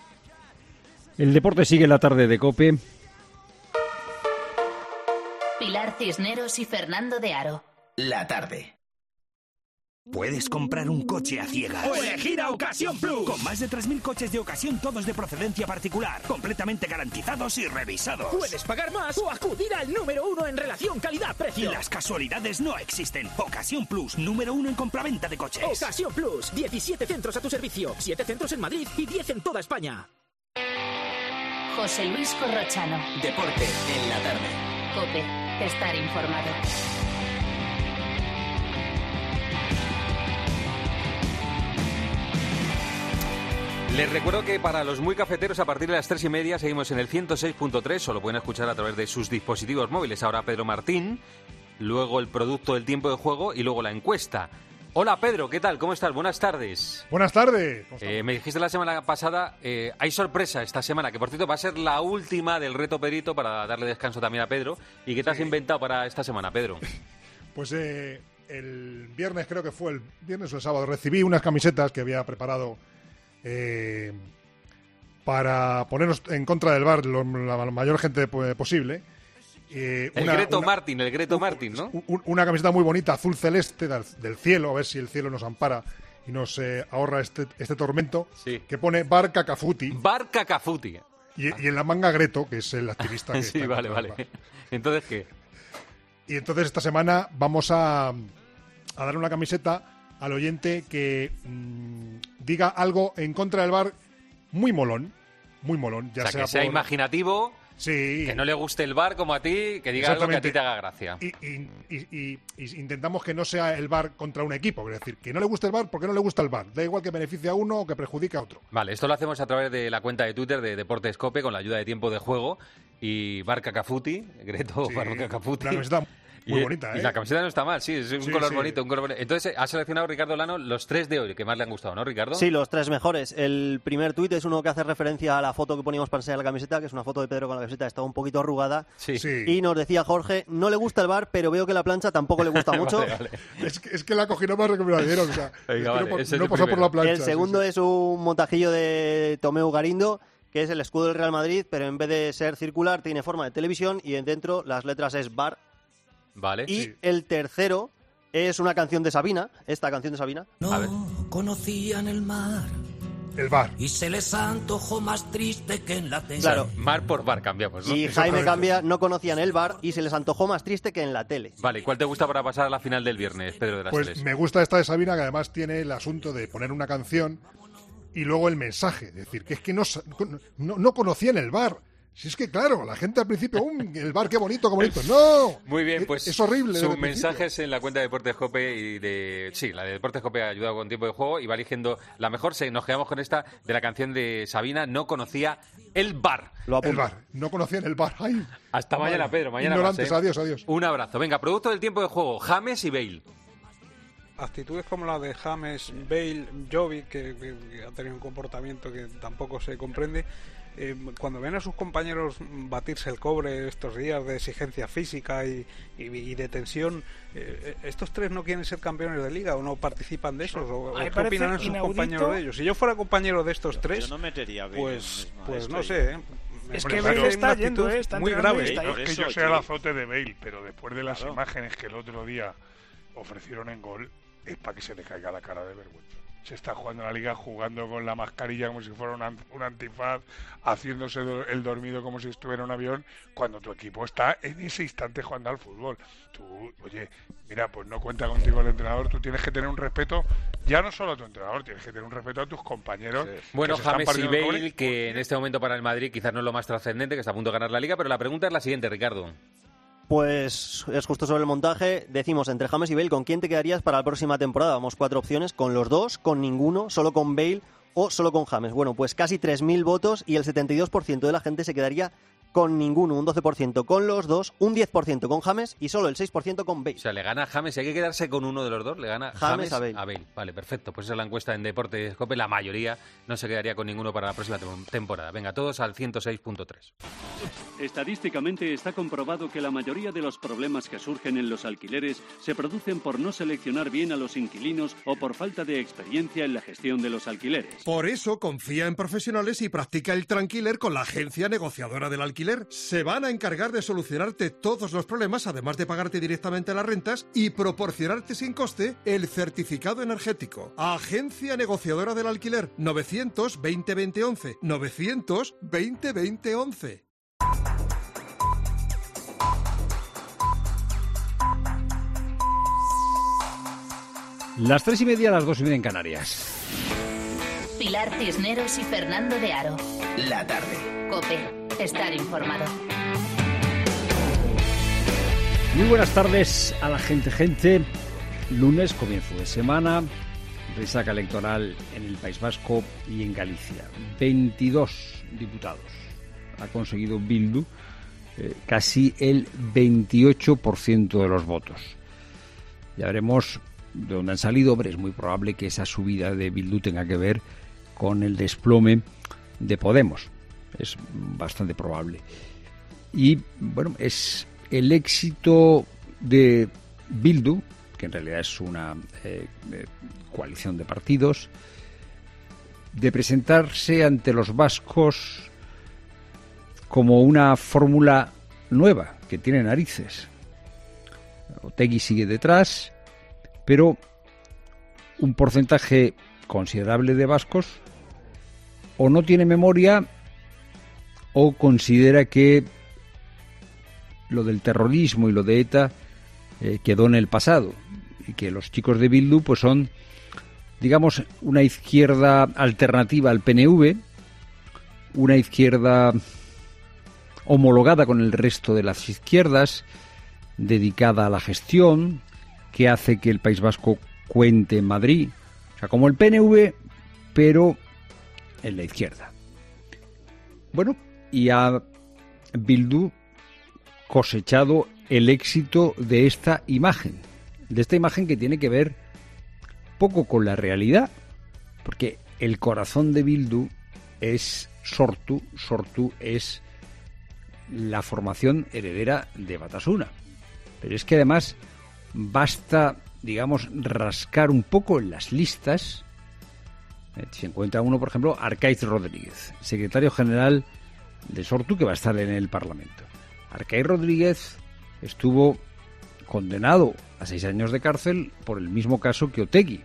El deporte sigue en la tarde de COPE. Pilar Cisneros y Fernando de Aro. La tarde. Puedes comprar un coche a ciegas. O elegir a Ocasión Plus. Con más de 3.000 coches de ocasión, todos de procedencia particular, completamente garantizados y revisados. Puedes pagar más o acudir al número 1 en relación calidad-precio. Las casualidades no existen. Ocasión Plus, número 1 en compraventa de coches. Ocasión Plus, 17 centros a tu servicio, 7 centros en Madrid y 10 en toda España. José Luis Corrochano. Deporte en la tarde. COPE. Estar informado. Les recuerdo que para los muy cafeteros a partir de las 3:30 seguimos en el 106.3, o lo pueden escuchar a través de sus dispositivos móviles. Ahora Pedro Martín, luego el producto del tiempo de juego y luego la encuesta. Hola Pedro, ¿qué tal? ¿Cómo estás? Buenas tardes. Buenas tardes. Me dijiste la semana pasada, hay sorpresa esta semana, que por cierto va a ser la última del reto Pedrito para darle descanso también a Pedro. ¿Y qué te has inventado para esta semana, Pedro? Pues el viernes, creo que fue el viernes o el sábado, recibí unas camisetas que había preparado para ponernos en contra del VAR la mayor gente posible. El Greto Martin, ¿no? Una camiseta muy bonita, azul celeste, del cielo, a ver si el cielo nos ampara y nos ahorra este tormento, sí. Que pone VAR Cacafuti. VAR Cacafuti. Y en la manga Greto, que es el activista que sí, está vale. ¿Entonces qué? Y entonces esta semana vamos a dar una camiseta al oyente que diga algo en contra del VAR muy molón, ya o sea que sea imaginativo, sí, que no le guste el VAR como a ti, que diga algo que a ti te haga gracia. Y intentamos que no sea el VAR contra un equipo, es decir, que no le guste el VAR porque no le gusta el VAR, da igual que beneficie a uno o que perjudique a otro. Vale, esto lo hacemos a través de la cuenta de Twitter de Deportes COPE con la ayuda de Tiempo de Juego y VAR Cacafuti, Greto, VAR Cacafuti. Muy bonita, Y la camiseta no está mal, sí, es un color bonito, Entonces, ha seleccionado Ricardo Lano los 3 de hoy que más le han gustado, ¿no, Ricardo? Sí, los 3 mejores. El primer tuit es uno que hace referencia a la foto que poníamos para enseñar la camiseta, que es una foto de Pedro con la camiseta, está un poquito arrugada. Sí. Y nos decía Jorge, no le gusta el VAR, pero veo que la plancha tampoco le gusta mucho. Vale. Es que la cogí nomás que me la dieron, o sea, no pasó por la plancha. El segundo es un montajillo de Tomeu Garindo, que es el escudo del Real Madrid, pero en vez de ser circular tiene forma de televisión y dentro las letras es VAR. Vale. Y el tercero es una canción de Sabina, esta canción de Sabina. No conocían el mar. El VAR. Y se les antojó más triste que en la tele. Claro. Mar por VAR cambiamos, ¿no? Y Jaime cambia, no conocían el VAR y se les antojó más triste que en la tele. Vale, ¿cuál te gusta para pasar a la final del viernes, Pedro de las Pues Teles? Me gusta esta de Sabina, que además tiene el asunto de poner una canción y luego el mensaje. Es decir, que es que no conocían el VAR. Si es que, claro, la gente al principio, el VAR, qué bonito, ¡no! Muy bien, pues es horrible. Sus mensajes en la cuenta de Deportes COPE la de Deportes COPE ha ayudado con Tiempo de Juego y va eligiendo la mejor. Nos quedamos con esta de la canción de Sabina, no conocía el VAR. El VAR, no conocían el VAR. Ay, hasta mañana, Pedro, mañana ignorantes, más, adiós. Un abrazo. Venga, producto del Tiempo de Juego, James y Bale. Actitudes como la de James, Bale, Jovic, que ha tenido un comportamiento que tampoco se comprende. Cuando ven a sus compañeros batirse el cobre estos días de exigencia física y de tensión, ¿estos 3 no quieren ser campeones de liga o no participan de esos? ¿O qué opinan a sus compañeros de ellos? Si yo fuera compañero de estos 3, yo no metería pues no sé, Es que Bale está yendo, está muy grave. No es que yo sea el azote de Bale, pero después de las imágenes que el otro día ofrecieron en gol, es para que se le caiga la cara de vergüenza. Se está jugando en la liga jugando con la mascarilla como si fuera un antifaz, haciéndose el dormido como si estuviera en un avión, cuando tu equipo está en ese instante jugando al fútbol. Tú, oye, mira, pues no cuenta contigo el entrenador, tú tienes que tener un respeto, ya no solo a tu entrenador, tienes que tener un respeto a tus compañeros. Sí. Bueno, James y Bale, que en este momento para el Madrid quizás no es lo más trascendente, que está a punto de ganar la liga, pero la pregunta es la siguiente, Ricardo. Pues es justo sobre el montaje. Decimos, entre James y Bale, ¿con quién te quedarías para la próxima temporada? Vamos 4 opciones, con los 2, con ninguno, solo con Bale o solo con James. Bueno, pues casi 3.000 votos y el 72% de la gente se quedaría con ninguno, un 12% con los 2, un 10% con James y solo el 6% con Bale. O sea, le gana a James, y hay que quedarse con uno de los dos, le gana James a Bale. Vale, perfecto, pues esa es la encuesta en Deportes COPE, la mayoría no se quedaría con ninguno para la próxima temporada. Venga, todos al 106.3. Estadísticamente está comprobado que la mayoría de los problemas que surgen en los alquileres se producen por no seleccionar bien a los inquilinos o por falta de experiencia en la gestión de los alquileres. Por eso confía en profesionales y practica el Tranquiler con la agencia negociadora del alquiler alquiler se van a encargar de solucionarte todos los problemas, además de pagarte directamente las rentas y proporcionarte sin coste el certificado energético. Agencia negociadora del alquiler, 920 2011, 920 2011. Las 3:30, las 2:30 en Canarias. Pilar Cisneros y Fernando de Aro. La tarde. COPE. Estar informado. Muy buenas tardes a la gente. Lunes, comienzo de semana, resaca electoral en el País Vasco y en Galicia. 22 diputados ha conseguido Bildu, casi el 28% de los votos. Ya veremos de dónde han salido. Hombre, es muy probable que esa subida de Bildu tenga que ver con el desplome de Podemos. Es bastante probable. Y, bueno, es el éxito de Bildu, que en realidad es una coalición de partidos, de presentarse ante los vascos como una fórmula nueva, que tiene narices. Otegi sigue detrás, pero un porcentaje considerable de vascos o no tiene memoria o considera que lo del terrorismo y lo de ETA quedó en el pasado y que los chicos de Bildu pues son, digamos, una izquierda alternativa al PNV, una izquierda homologada con el resto de las izquierdas, dedicada a la gestión, que hace que el País Vasco cuente en Madrid, o sea, como el PNV, pero en la izquierda. Bueno, y ha Bildu cosechado el éxito de esta imagen que tiene que ver poco con la realidad, porque el corazón de Bildu es Sortu es la formación heredera de Batasuna, pero es que además basta, digamos, rascar un poco en las listas. Se encuentra uno, por ejemplo, Arcaiz Rodríguez, secretario general de Sortu, que va a estar en el Parlamento. Arcaiz Rodríguez estuvo condenado a 6 años de cárcel por el mismo caso que Otegi.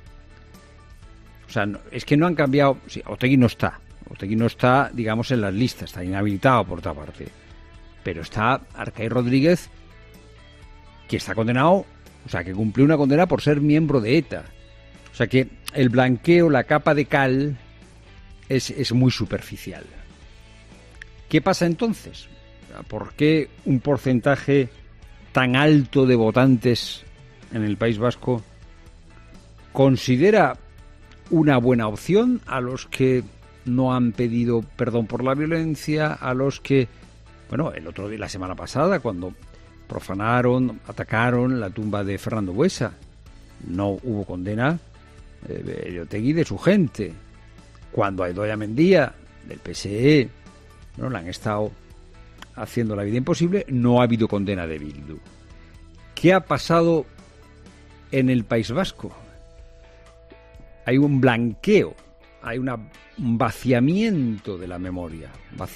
O sea, es que no han cambiado. Sí, Otegi no está, digamos, en las listas, está inhabilitado por otra parte. Pero está Arcaiz Rodríguez, que está condenado, o sea, que cumplió una condena por ser miembro de ETA. O sea que el blanqueo, la capa de cal, es muy superficial. ¿Qué pasa entonces? ¿Por qué un porcentaje tan alto de votantes en el País Vasco considera una buena opción a los que no han pedido perdón por la violencia, a los que, bueno, el otro día, la semana pasada, cuando profanaron, atacaron la tumba de Fernando Buesa, no hubo condena de Otegi y de su gente? Cuando a Idoia Mendia, del PSE, no le han estado haciendo la vida imposible, no ha habido condena de Bildu. ¿Qué ha pasado en el País Vasco? Hay un blanqueo, hay un vaciamiento de la memoria,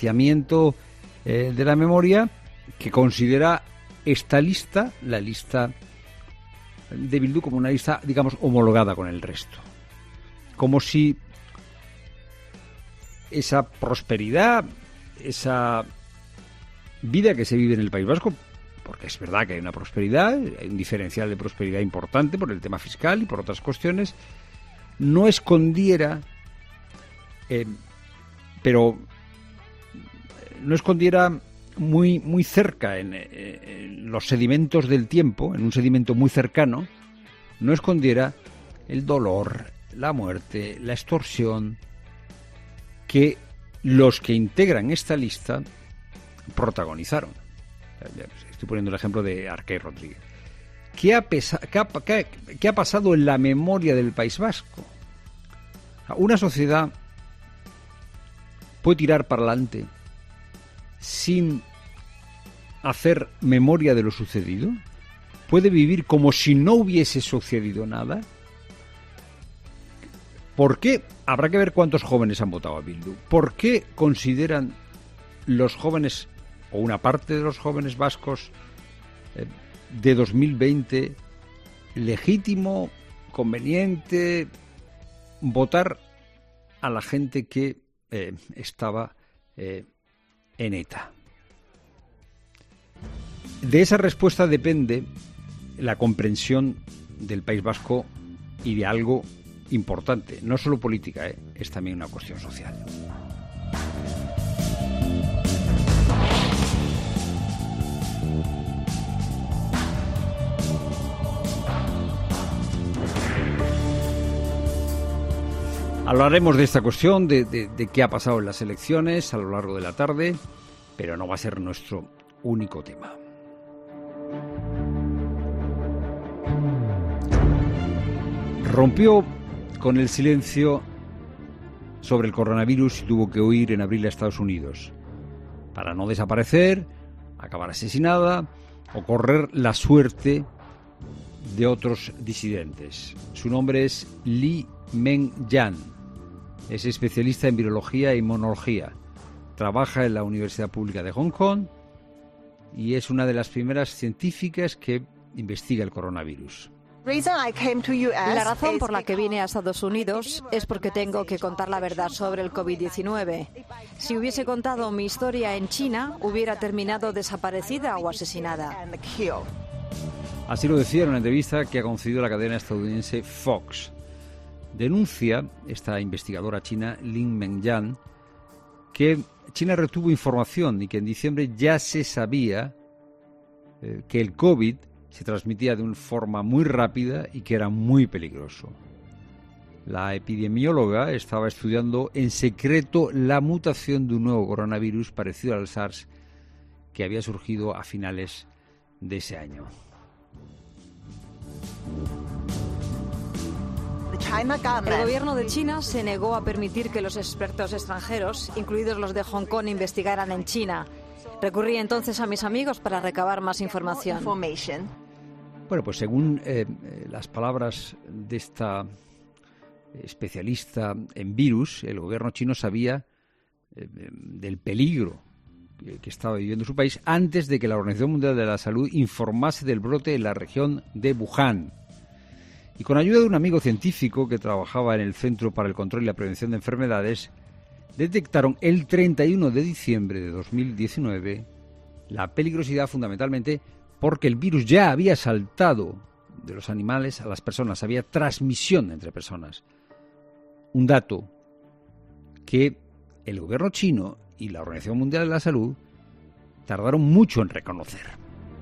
que considera esta lista, la lista de Bildu, como una lista, digamos, homologada con el resto. Como si esa prosperidad, esa vida que se vive en el País Vasco, porque es verdad que hay una prosperidad, hay un diferencial de prosperidad importante por el tema fiscal y por otras cuestiones, no escondiera, pero no escondiera muy cerca en los sedimentos del tiempo, en un sedimento muy cercano, no escondiera el dolor, la muerte, la extorsión que los que integran esta lista protagonizaron. Estoy poniendo el ejemplo de Arcaiz Rodríguez. ¿Qué ha pasado en la memoria del País Vasco? Una sociedad puede tirar para adelante sin hacer memoria de lo sucedido, puede vivir como si no hubiese sucedido nada. ¿Por qué? Habrá que ver cuántos jóvenes han votado a Bildu. ¿Por qué consideran los jóvenes o una parte de los jóvenes vascos de 2020 legítimo, conveniente votar a la gente que estaba en ETA? De esa respuesta depende la comprensión del País Vasco y de algo importante, no solo política, es también una cuestión social. Hablaremos de esta cuestión, de qué ha pasado en las elecciones a lo largo de la tarde, pero no va a ser nuestro único tema. Rompió con el silencio sobre el coronavirus y tuvo que huir en abril a Estados Unidos para no desaparecer, acabar asesinada o correr la suerte de otros disidentes. Su nombre es Li Mengyan. Es especialista en virología e inmunología. Trabaja en la Universidad Pública de Hong Kong y es una de las primeras científicas que investiga el coronavirus. La razón por la que vine a Estados Unidos es porque tengo que contar la verdad sobre el COVID-19. Si hubiese contado mi historia en China, hubiera terminado desaparecida o asesinada. Así lo decía en una entrevista que ha concedido la cadena estadounidense Fox. Denuncia esta investigadora china, Lin Mengyan, que China retuvo información y que en diciembre ya se sabía que el COVID se transmitía de una forma muy rápida y que era muy peligroso. La epidemióloga estaba estudiando en secreto la mutación de un nuevo coronavirus parecido al SARS que había surgido a finales de ese año. El gobierno de China se negó a permitir que los expertos extranjeros, incluidos los de Hong Kong, investigaran en China. Recurrí entonces a mis amigos para recabar más información. Bueno, pues según las palabras de esta especialista en virus, el gobierno chino sabía del peligro que estaba viviendo su país antes de que la Organización Mundial de la Salud informase del brote en la región de Wuhan. Y con ayuda de un amigo científico que trabajaba en el Centro para el Control y la Prevención de Enfermedades, detectaron el 31 de diciembre de 2019 la peligrosidad fundamentalmente porque el virus ya había saltado de los animales a las personas, había transmisión entre personas. Un dato que el gobierno chino y la Organización Mundial de la Salud tardaron mucho en reconocer.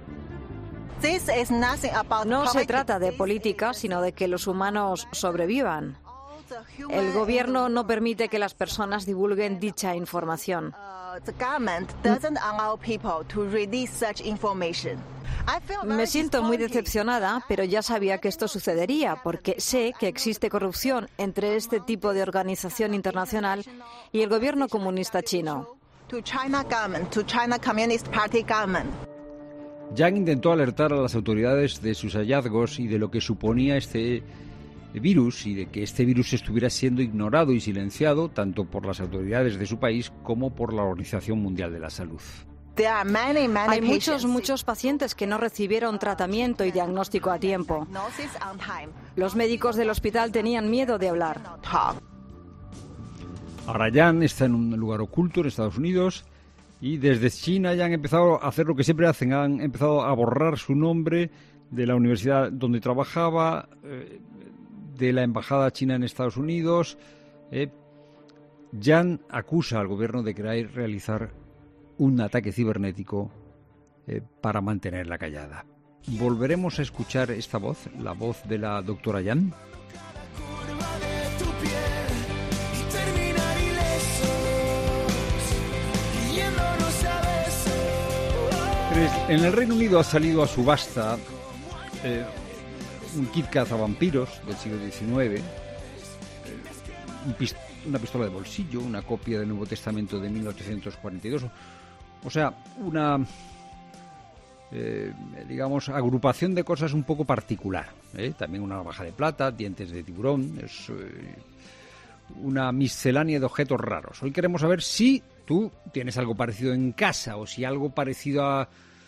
No se trata de política, sino de que los humanos sobrevivan. El gobierno no permite que las personas divulguen dicha información. Me siento muy decepcionada, pero ya sabía que esto sucedería, porque sé que existe corrupción entre este tipo de organización internacional y el gobierno comunista chino. Yang intentó alertar a las autoridades de sus hallazgos y de lo que suponía este virus y de que este virus estuviera siendo ignorado y silenciado tanto por las autoridades de su país como por la Organización Mundial de la Salud. Hay muchos pacientes que no recibieron tratamiento y diagnóstico a tiempo. Los médicos del hospital tenían miedo de hablar. Ahora Yang está en un lugar oculto en Estados Unidos y desde China ya han empezado a hacer lo que siempre hacen, han empezado a borrar su nombre de la universidad donde trabajaba, de la embajada china en Estados Unidos. Yang acusa al gobierno de querer realizar un ataque cibernético para mantenerla callada. Volveremos a escuchar esta voz, la voz de la doctora Yang. En el Reino Unido ha salido a subasta un kit cazavampiros del siglo XIX, una pistola de bolsillo, una copia del Nuevo Testamento de 1842, o sea, una agrupación de cosas un poco particular, también una navaja de plata, dientes de tiburón, es una miscelánea de objetos raros. Hoy queremos saber si tú tienes algo parecido en casa o si algo parecido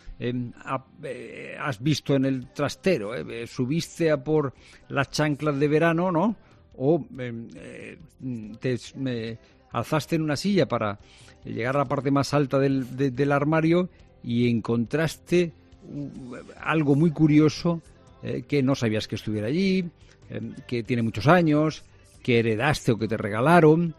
has visto en el trastero. Subiste a por las chanclas de verano, ¿no? O alzaste en una silla para llegar a la parte más alta del armario y encontraste algo muy curioso que no sabías que estuviera allí, que tiene muchos años, que heredaste o que te regalaron.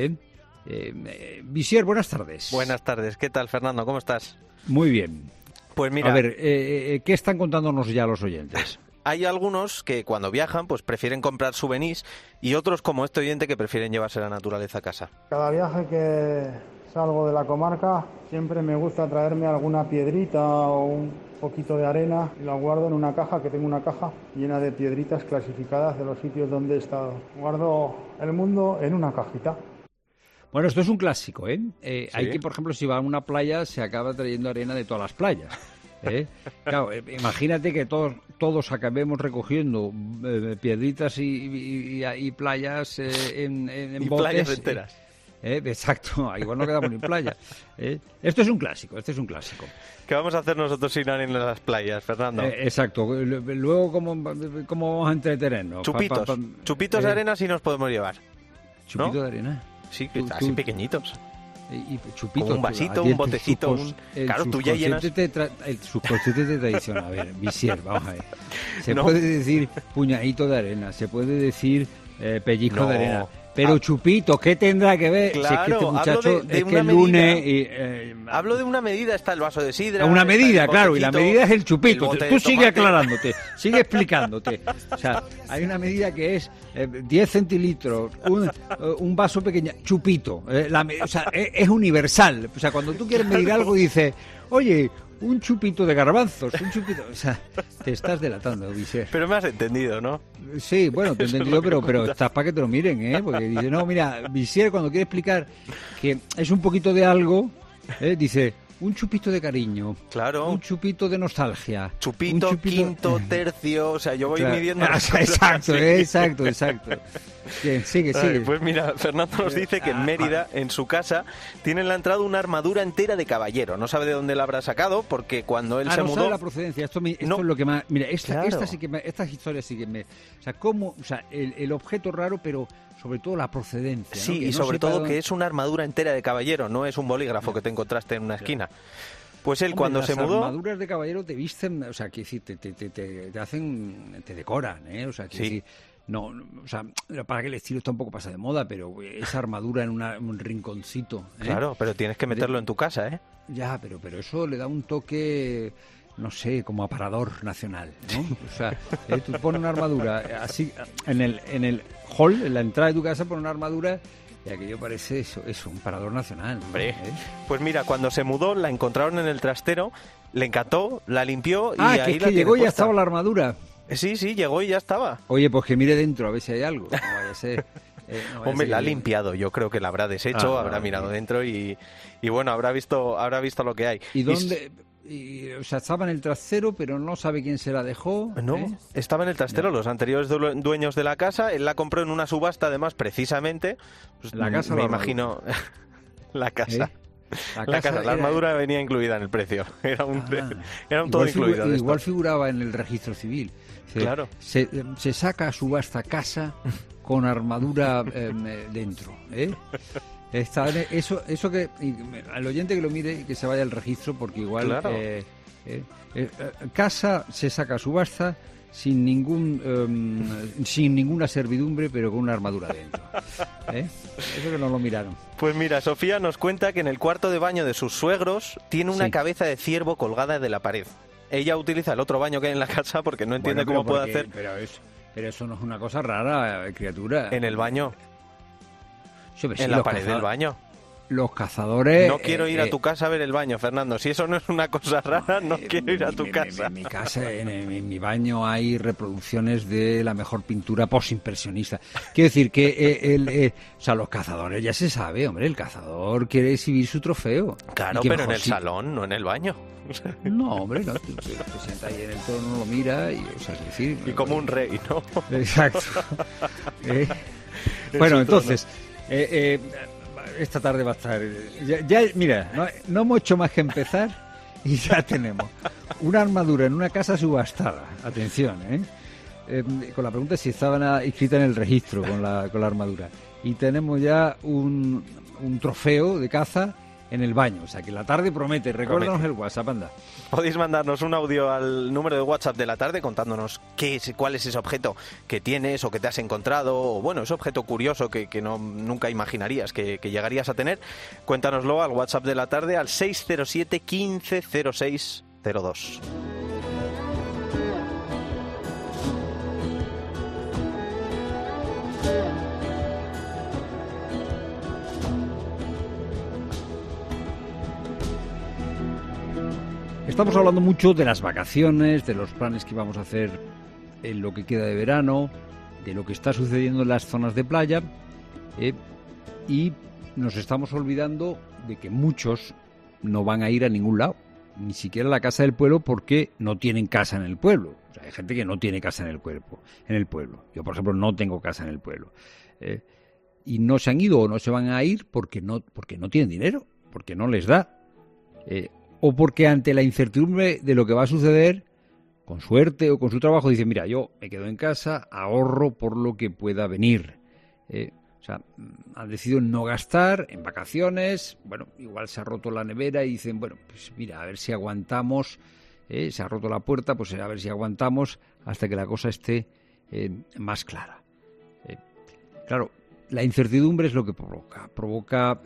Visier, buenas tardes. Buenas tardes. ¿Qué tal, Fernando? ¿Cómo estás? Muy bien. Pues mira... A ver, ¿qué están contándonos ya los oyentes? Hay algunos que cuando viajan pues prefieren comprar souvenirs y otros, como este oyente, que prefieren llevarse la naturaleza a casa. Cada viaje que salgo de la comarca siempre me gusta traerme alguna piedrita o un poquito de arena y la guardo en una caja, que tengo una caja llena de piedritas clasificadas de los sitios donde he estado. Guardo el mundo en una cajita. Bueno, esto es un clásico, ¿eh? ¿Sí? Hay que, por ejemplo, si va a una playa, se acaba trayendo arena de todas las playas. Claro, imagínate que todos acabemos recogiendo piedritas y playas en y botes. Playas enteras. Exacto, igual no quedamos ni playa. Esto es un clásico, ¿Qué vamos a hacer nosotros sin arena en las playas, Fernando? Exacto, luego ¿cómo vamos a entretenernos? Chupitos de arena sí nos podemos llevar. ¿Chupito ¿no? de arena? Sí, así pequeñitos. Y chupitos, como un vasito, un botecito, claro, tú ya llenas. El subconsciente te traiciona. A ver, Visier, vamos a ver. Se No. puede decir puñadito de arena, se puede decir pellizco de arena. Pero chupito, ¿qué tendrá que ver? Claro, si es que este muchacho hablo de es que una el lunes... medida. Hablo de una medida, está el vaso de sidra... Una medida, claro, y la medida es el el chupito. bote Tú de sigue tomate. aclarándote, sigue explicándote. O sea, hay una medida que es 10 centilitros, un vaso pequeño, chupito. O sea, es universal. O sea, cuando tú quieres medir algo dices, oye, un chupito de garbanzos, un chupito... O sea, te estás delatando, Visier. Pero me has entendido, ¿no? Sí, bueno, te he entendido, pero estás para que te lo miren, ¿eh? Porque dice, no, mira, Visier cuando quiere explicar que es un poquito de algo, dice, un chupito de cariño. Claro. Un chupito de nostalgia. Chupito, quinto, tercio, o sea, yo voy Claro. midiendo... Exacto. Bien, sigue. Pues mira, Fernando nos dice que en Mérida, en su casa, tiene en la entrada una armadura entera de caballero. No sabe de dónde la habrá sacado, porque cuando él se no mudó... sabe la procedencia. Esto es lo que más... Mira, estas historias sí que me... O sea, el objeto raro, pero sobre todo la procedencia. Sí, ¿no? Que y no sobre sepa todo dónde... que es una armadura entera de caballero, no es un bolígrafo que te encontraste en una esquina. Pues él, Hombre, cuando se mudó... Las armaduras de caballero te visten, o sea, que decir, te hacen, te decoran, ¿eh? O sea, que decir, no, o sea, para que el estilo está un poco pasado de moda, pero esa armadura en un rinconcito. Claro, pero tienes que meterlo en tu casa, ¿eh? Ya, pero eso le da un toque, no sé, como aparador nacional, ¿no? O sea, tú pones una armadura así en el hall, en la entrada de tu casa, pones una armadura. Y aquello parece eso, un parador nacional. Hombre, pues mira, cuando se mudó la encontraron en el trastero, le encantó, la limpió y ahí que llegó y ya estaba la armadura. Sí, llegó y ya estaba. Oye, pues que mire dentro a ver si hay algo. No vaya a ser... Hombre, la ha limpiado, yo creo que la habrá deshecho, habrá mirado dentro y bueno, habrá visto lo que hay. ¿Y dónde...? O sea, estaba en el trastero, pero no sabe quién se la dejó. No, estaba en el trastero. Los anteriores dueños de la casa, él la compró en una subasta, además, precisamente. Pues, la casa, me imagino. La casa. La armadura venía incluida en el precio. Era un todo incluido. Igual figuraba en el registro civil. Claro. Se saca a subasta casa con armadura dentro. Eso que al oyente que lo mire y que se vaya al registro, porque igual claro. Casa se saca a subasta sin ninguna servidumbre, pero con una armadura dentro. Eso que no lo miraron. Pues mira, Sofía nos cuenta que en el cuarto de baño de sus suegros tiene una cabeza de ciervo colgada de la pared. Ella utiliza el otro baño que hay en la casa porque no entiende cómo puede hacer. Pero eso no es una cosa rara, criatura. En el baño. Sí, en la pared del baño. Los cazadores... No quiero ir a tu casa a ver el baño, Fernando. Si eso no es una cosa rara, no quiero ir a tu casa. En mi casa, en mi baño hay reproducciones de la mejor pintura postimpresionista. Quiero decir que o sea, los cazadores ya se sabe, hombre, el cazador quiere exhibir su trofeo. Claro, pero en el salón, no en el baño. No, hombre, no, te sientas ahí en el trono, lo mira y, o sea, es decir... Y como un rey, ¿no? Exacto. Bueno, entonces, esta tarde va a estar... Mira, no hemos hecho más que empezar y ya tenemos una armadura en una casa subastada. Atención, con la pregunta si estaban inscritas en el registro con la armadura. Y tenemos ya un trofeo de caza en el baño. O sea, que la tarde promete. Recuérdanos el WhatsApp, anda. Podéis mandarnos un audio al número de WhatsApp de la tarde contándonos cuál es ese objeto que tienes o que te has encontrado, o bueno, ese objeto curioso que nunca imaginarías que llegarías a tener. Cuéntanoslo al WhatsApp de la tarde al 607 15 06 02. Estamos hablando mucho de las vacaciones, de los planes que vamos a hacer en lo que queda de verano, de lo que está sucediendo en las zonas de playa, y nos estamos olvidando de que muchos no van a ir a ningún lado, ni siquiera a la casa del pueblo, porque no tienen casa en el pueblo. O sea, hay gente que no tiene casa en el pueblo. Yo, por ejemplo, no tengo casa en el pueblo. Y no se han ido o no se van a ir porque no tienen dinero, porque no les da. O porque ante la incertidumbre de lo que va a suceder, con suerte o con su trabajo, dicen, mira, yo me quedo en casa, ahorro por lo que pueda venir. O sea, han decidido no gastar en vacaciones, bueno, igual se ha roto la nevera y dicen, bueno, pues mira, a ver si aguantamos, se ha roto la puerta, pues a ver si aguantamos hasta que la cosa esté más clara. Claro, la incertidumbre es lo que provoca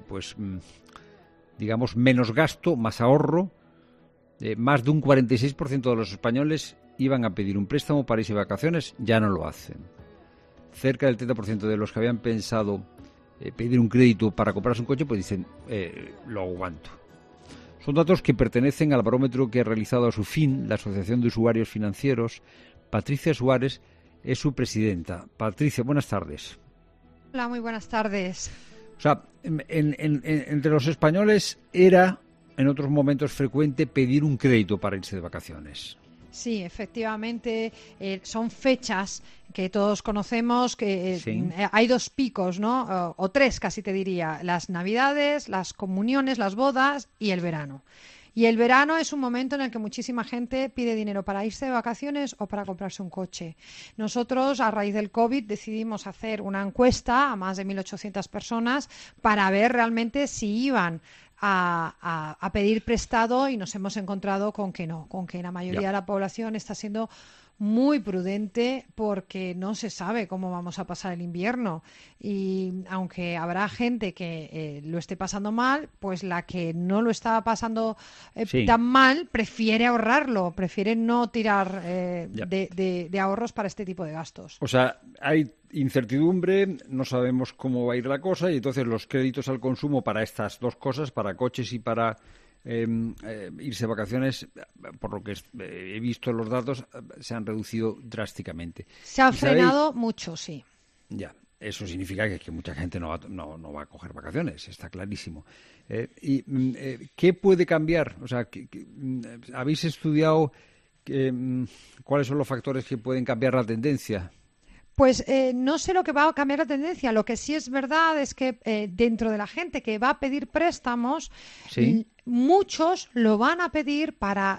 digamos, menos gasto, más ahorro. Más de un 46% de los españoles iban a pedir un préstamo para irse de vacaciones, ya no lo hacen. Cerca del 30% de los que habían pensado pedir un crédito para comprarse un coche, pues dicen, lo aguanto. Son datos que pertenecen al barómetro que ha realizado a su fin la Asociación de Usuarios Financieros. Patricia Suárez es su presidenta. Patricia, buenas tardes. Hola, muy buenas tardes. O sea, entre los españoles era, en otros momentos, frecuente pedir un crédito para irse de vacaciones. Sí, efectivamente, son fechas que todos conocemos, que sí. Hay dos picos, ¿no? O tres, casi te diría, las Navidades, las comuniones, las bodas y el verano. Y el verano es un momento en el que muchísima gente pide dinero para irse de vacaciones o para comprarse un coche. Nosotros, a raíz del COVID, decidimos hacer una encuesta a más de 1.800 personas para ver realmente si iban a pedir prestado, y nos hemos encontrado con que no, con que la mayoría de la población está siendo muy prudente porque no se sabe cómo vamos a pasar el invierno, y aunque habrá gente que lo esté pasando mal, pues la que no lo está pasando tan mal prefiere ahorrarlo, prefiere no tirar de ahorros para este tipo de gastos. O sea, hay incertidumbre, no sabemos cómo va a ir la cosa, y entonces los créditos al consumo para estas dos cosas, para coches y para irse de vacaciones, por lo que he visto los datos, se han reducido drásticamente. Se ha frenado mucho, sí. Ya, eso significa que mucha gente no va a coger vacaciones, está clarísimo. ¿Qué puede cambiar? O sea, ¿habéis estudiado cuáles son los factores que pueden cambiar la tendencia? Pues no sé lo que va a cambiar la tendencia. Lo que sí es verdad es que dentro de la gente que va a pedir préstamos, ¿sí?, muchos lo van a pedir para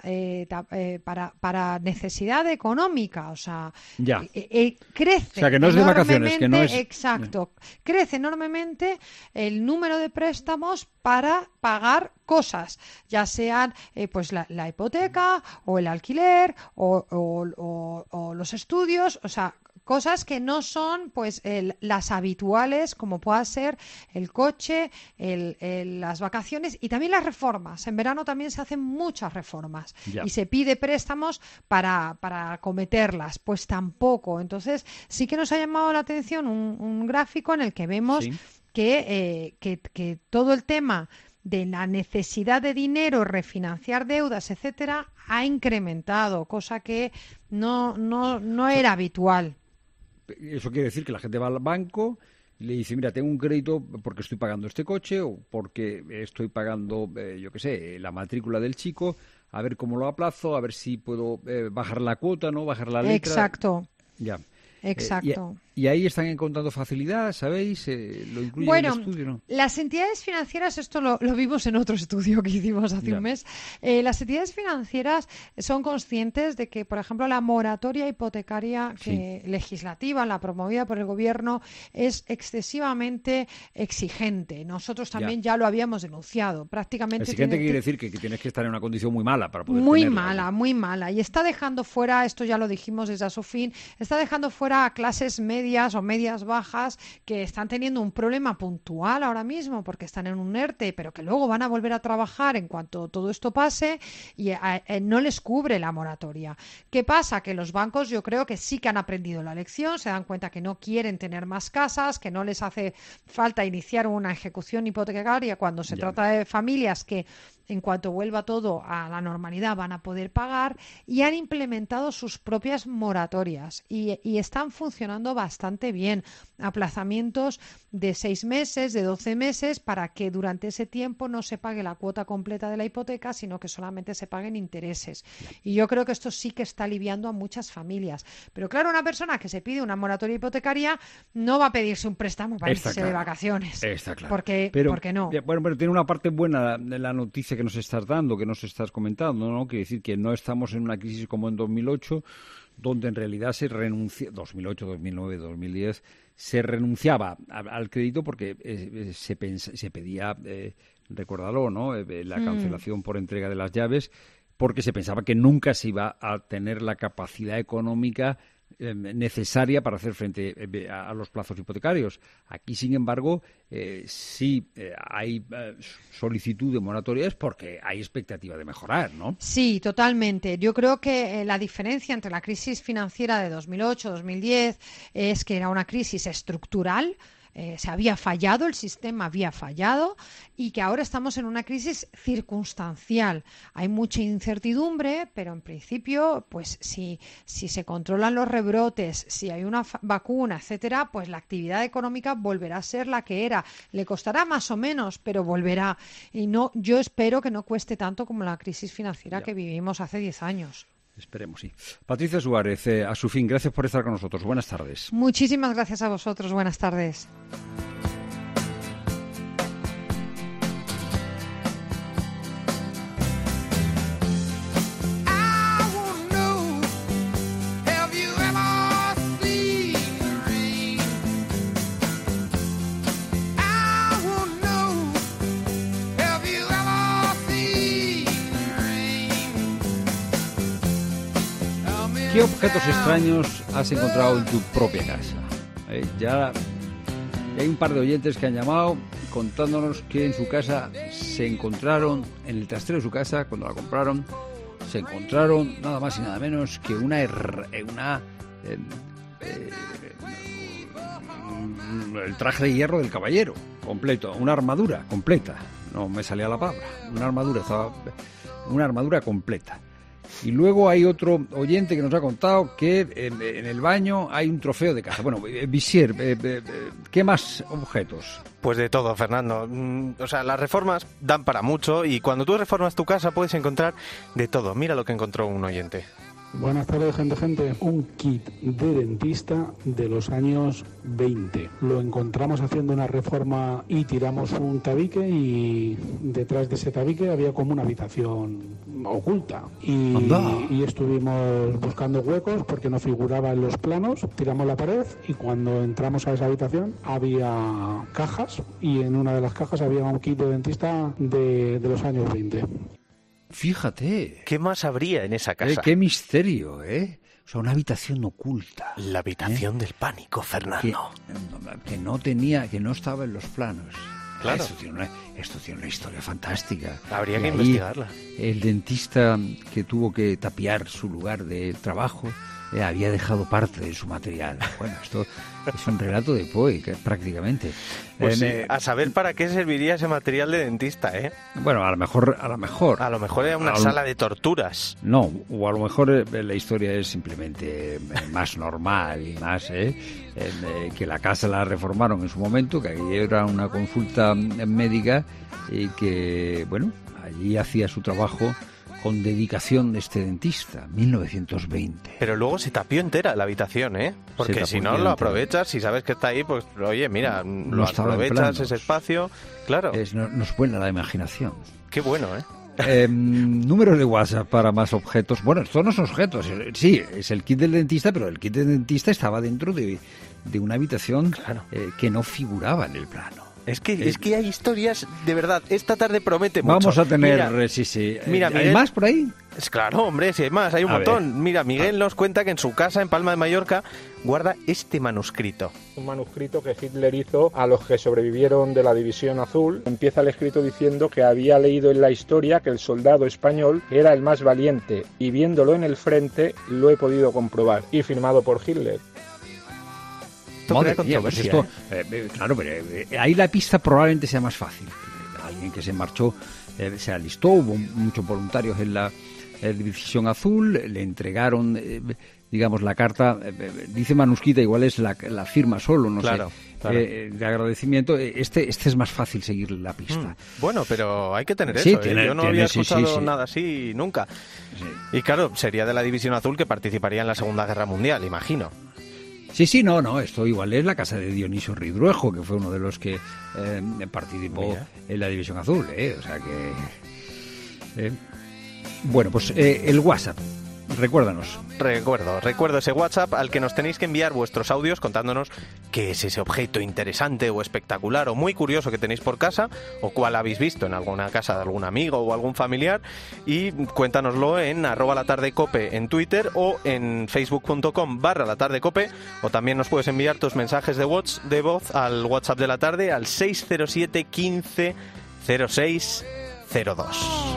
necesidad económica. O sea, crece. O sea, que no es de vacaciones, que no es... Exacto. Crece enormemente el número de préstamos para pagar cosas, ya sean pues la hipoteca o el alquiler o los estudios, o sea, cosas que no son pues las habituales, como pueda ser el coche, las vacaciones y también las reformas. En verano también se hacen muchas reformas y se pide préstamos para acometerlas. Pues tampoco. Entonces sí que nos ha llamado la atención un gráfico en el que vemos que todo el tema de la necesidad de dinero, refinanciar deudas, etcétera, ha incrementado, cosa que no era habitual. Eso quiere decir que la gente va al banco y le dice, mira, tengo un crédito porque estoy pagando este coche o porque estoy pagando, yo qué sé, la matrícula del chico, a ver cómo lo aplazo, a ver si puedo bajar la cuota, ¿no? Bajar la letra. Exacto. Ya. Exacto. Y ahí están encontrando facilidad, ¿sabéis? ¿Lo incluye en el estudio, no? Las entidades financieras, esto lo vimos en otro estudio que hicimos hace un mes, las entidades financieras son conscientes de que, por ejemplo, la moratoria hipotecaria legislativa, la promovida por el Gobierno, es excesivamente exigente. Nosotros también ya lo habíamos denunciado. Prácticamente exigente quiere decir que tienes que estar en una condición muy mala para poder muy tenerla. mala, muy mala. Y está dejando fuera, esto ya lo dijimos desde Asofin, está dejando fuera a clases medias o medias bajas que están teniendo un problema puntual ahora mismo porque están en un ERTE, pero que luego van a volver a trabajar en cuanto todo esto pase y no les cubre la moratoria. ¿Qué pasa? Que los bancos yo creo que sí que han aprendido la lección, se dan cuenta que no quieren tener más casas, que no les hace falta iniciar una ejecución hipotecaria cuando se trata de familias que en cuanto vuelva todo a la normalidad van a poder pagar, y han implementado sus propias moratorias y están funcionando bastante bien. Aplazamientos de 6 meses, de 12 meses, para que durante ese tiempo no se pague la cuota completa de la hipoteca, sino que solamente se paguen intereses. Y yo creo que esto sí que está aliviando a muchas familias. Pero claro, una persona que se pide una moratoria hipotecaria no va a pedirse un préstamo para irse de vacaciones. Está claro. Porque no. Bueno, pero tiene una parte buena de la noticia que nos estás dando, que nos estás comentando, ¿no? Quiere decir que no estamos en una crisis como en 2008, donde en realidad se renuncia, 2008, 2009, 2010, se renunciaba al crédito porque se pedía, recuérdalo, ¿no? La cancelación por entrega de las llaves, porque se pensaba que nunca se iba a tener la capacidad económica necesaria para hacer frente a los plazos hipotecarios. Aquí, sin embargo, sí hay solicitud de moratorias porque hay expectativa de mejorar, ¿no? Sí, totalmente. Yo creo que la diferencia entre la crisis financiera de 2008-2010 es que era una crisis estructural. Se había fallado, el sistema había fallado, y que ahora estamos en una crisis circunstancial. Hay mucha incertidumbre, pero en principio, pues si se controlan los rebrotes, si hay una vacuna, etcétera, pues la actividad económica volverá a ser la que era. Le costará más o menos, pero volverá. Y yo espero que no cueste tanto como la crisis financiera que vivimos hace 10 años. Esperemos, sí. Patricia Suárez, Asofin, gracias por estar con nosotros. Buenas tardes. Muchísimas gracias a vosotros. Buenas tardes. ¿Qué objetos extraños has encontrado en tu propia casa? Ya hay un par de oyentes que han llamado contándonos que en su casa se encontraron, en el trastero de su casa, cuando la compraron, se encontraron nada más y nada menos que el traje de hierro del caballero, completo, una armadura completa. No me salía la palabra. Una armadura completa. Y luego hay otro oyente que nos ha contado que en el baño hay un trofeo de caza. Bueno, Visier, ¿qué más objetos? Pues de todo, Fernando. O sea, las reformas dan para mucho y cuando tú reformas tu casa puedes encontrar de todo. Mira lo que encontró un oyente. Buenas tardes, gente. Un kit de dentista de los años 20. Lo encontramos haciendo una reforma y tiramos un tabique, y detrás de ese tabique había como una habitación oculta. Y estuvimos buscando huecos porque no figuraba en los planos. Tiramos la pared y cuando entramos a esa habitación había cajas, y en una de las cajas había un kit de dentista de los años 20. Fíjate. ¿Qué más habría en esa casa? Qué misterio, ¿eh? O sea, una habitación oculta. La habitación del pánico, Fernando. Que no tenía, que no estaba en los planos. Claro. Esto tiene una historia fantástica. Habría que investigarla. El dentista que tuvo que tapiar su lugar de trabajo había dejado parte de su material. Bueno, esto es un relato de Poe, prácticamente. Pues a saber para qué serviría ese material de dentista, ¿eh? Bueno, a lo mejor. A lo mejor era una sala de torturas. No, o a lo mejor la historia es simplemente más normal y más, que la casa la reformaron en su momento, que aquello era una consulta médica y que, bueno, allí hacía su trabajo con dedicación de este dentista, 1920. Pero luego se tapió entera la habitación, ¿eh? Porque si no lo aprovechas, si sabes que está ahí, pues oye, mira, lo aprovechas ese espacio, claro. Nos vuela la imaginación. Qué bueno, ¿eh? Números de WhatsApp para más objetos. Bueno, estos no son objetos. Sí, es el kit del dentista, pero el kit del dentista estaba dentro de una habitación que no figuraba en el plano. Es que hay historias, de verdad, esta tarde promete mucho. Vamos a tener, sí. Mira, ¿hay Miguel, más por ahí? Claro, hombre, si hay más, hay un montón. Mira, Miguel nos cuenta que en su casa, en Palma de Mallorca, guarda este manuscrito. Un manuscrito que Hitler hizo a los que sobrevivieron de la División Azul. Empieza el escrito diciendo que había leído en la historia que el soldado español era el más valiente, y viéndolo en el frente lo he podido comprobar. Y firmado por Hitler. Madre mía, pues esto, claro, pero ahí la pista probablemente sea más fácil. Alguien que se marchó, se alistó, hubo muchos voluntarios en la División Azul, le entregaron, digamos, la carta, dice manuscrita, igual es la firma solo, no sé, de agradecimiento. Este es más fácil seguir la pista. Bueno, pero hay que tener eso, yo no había escuchado nada así nunca. Sí. Y claro, sería de la División Azul que participaría en la Segunda Guerra Mundial, imagino. Sí, no, esto igual es la casa de Dionisio Ridruejo, que fue uno de los que participó en la División Azul, o sea que... Bueno, pues el WhatsApp, recuérdanos. Recuerdo ese WhatsApp al que nos tenéis que enviar vuestros audios contándonos qué es ese objeto interesante o espectacular o muy curioso que tenéis por casa, o cuál habéis visto en alguna casa de algún amigo o algún familiar, y cuéntanoslo en @latardecope en Twitter o en facebook.com/latardecope, o también nos puedes enviar tus mensajes de voz al WhatsApp de la tarde al 607 15 06 02.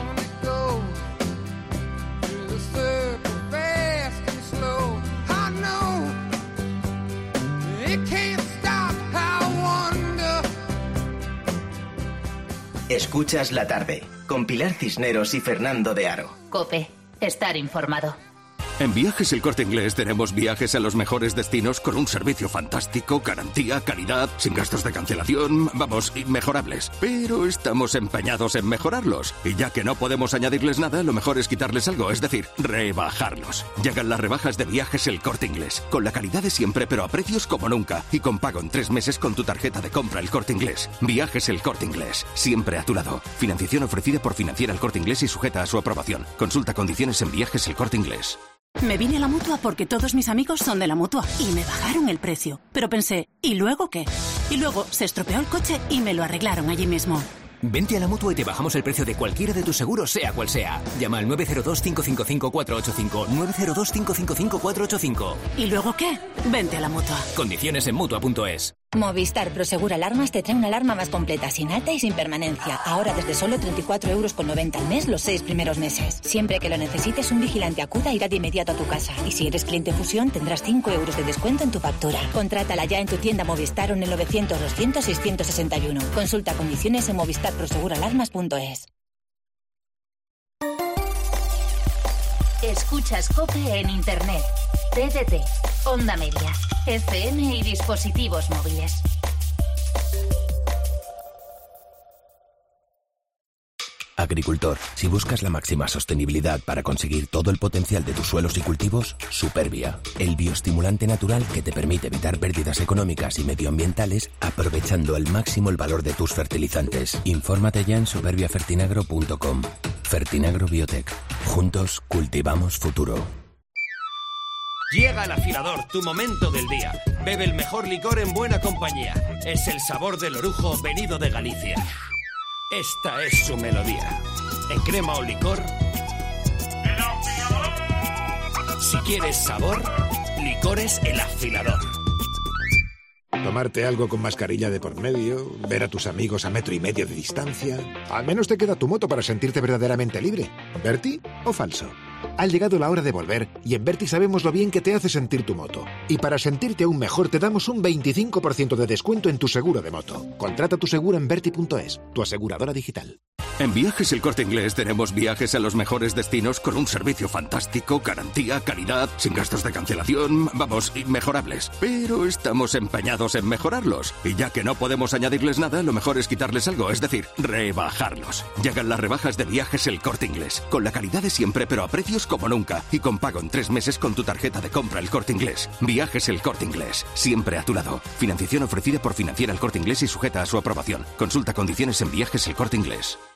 Escuchas La Tarde, con Pilar Cisneros y Fernando de Aro. COPE, estar informado. En Viajes El Corte Inglés tenemos viajes a los mejores destinos con un servicio fantástico, garantía, calidad, sin gastos de cancelación, vamos, inmejorables. Pero estamos empeñados en mejorarlos. Y ya que no podemos añadirles nada, lo mejor es quitarles algo, es decir, rebajarlos. Llegan las rebajas de Viajes El Corte Inglés, con la calidad de siempre pero a precios como nunca, y con pago en 3 meses con tu tarjeta de compra El Corte Inglés. Viajes El Corte Inglés, siempre a tu lado. Financiación ofrecida por Financiera El Corte Inglés y sujeta a su aprobación. Consulta condiciones en Viajes El Corte Inglés. Me vine a la Mutua porque todos mis amigos son de la Mutua y me bajaron el precio. Pero pensé, ¿y luego qué? Y luego se estropeó el coche y me lo arreglaron allí mismo. Vente a la Mutua y te bajamos el precio de cualquiera de tus seguros, sea cual sea. Llama al 902-555-485, 902-555-485. ¿Y luego qué? Vente a la Mutua. Condiciones en Mutua.es. Movistar Prosegur Alarmas te trae una alarma más completa, sin alta y sin permanencia. Ahora desde solo 34,90 € al mes los 6 primeros meses. Siempre que lo necesites, un vigilante acuda irá de inmediato a tu casa. Y si eres cliente Fusión, tendrás 5 € de descuento en tu factura. Contrátala ya en tu tienda Movistar o en el 900-200-661. Consulta condiciones en movistarproseguralarmas.es. Escuchas COPE en Internet, TDT, Onda Media, FM y dispositivos móviles. Agricultor, si buscas la máxima sostenibilidad para conseguir todo el potencial de tus suelos y cultivos, Superbia, el bioestimulante natural que te permite evitar pérdidas económicas y medioambientales aprovechando al máximo el valor de tus fertilizantes. Infórmate ya en superbiafertinagro.com. Fertinagro Biotech. Juntos cultivamos futuro. Llega el afilador, tu momento del día. Bebe el mejor licor en buena compañía. Es el sabor del orujo venido de Galicia. Esta es su melodía. En crema o licor. Si quieres sabor, licores El Afilador. Tomarte algo con mascarilla de por medio, ver a tus amigos a 1,5 metros de distancia. Al menos te queda tu moto para sentirte verdaderamente libre. ¿Verti o falso? Ha llegado la hora de volver y en Verti sabemos lo bien que te hace sentir tu moto. Y para sentirte aún mejor te damos un 25% de descuento en tu seguro de moto. Contrata tu seguro en Verti.es, tu aseguradora digital. En Viajes El Corte Inglés tenemos viajes a los mejores destinos con un servicio fantástico, garantía, calidad, sin gastos de cancelación, vamos, inmejorables. Pero estamos empeñados en mejorarlos. Y ya que no podemos añadirles nada, lo mejor es quitarles algo, es decir, rebajarlos. Llegan las rebajas de Viajes El Corte Inglés, con la calidad de siempre, pero a precios como nunca. Y con pago en 3 meses con tu tarjeta de compra El Corte Inglés. Viajes El Corte Inglés, siempre a tu lado. Financiación ofrecida por Financiera El Corte Inglés y sujeta a su aprobación. Consulta condiciones en Viajes El Corte Inglés.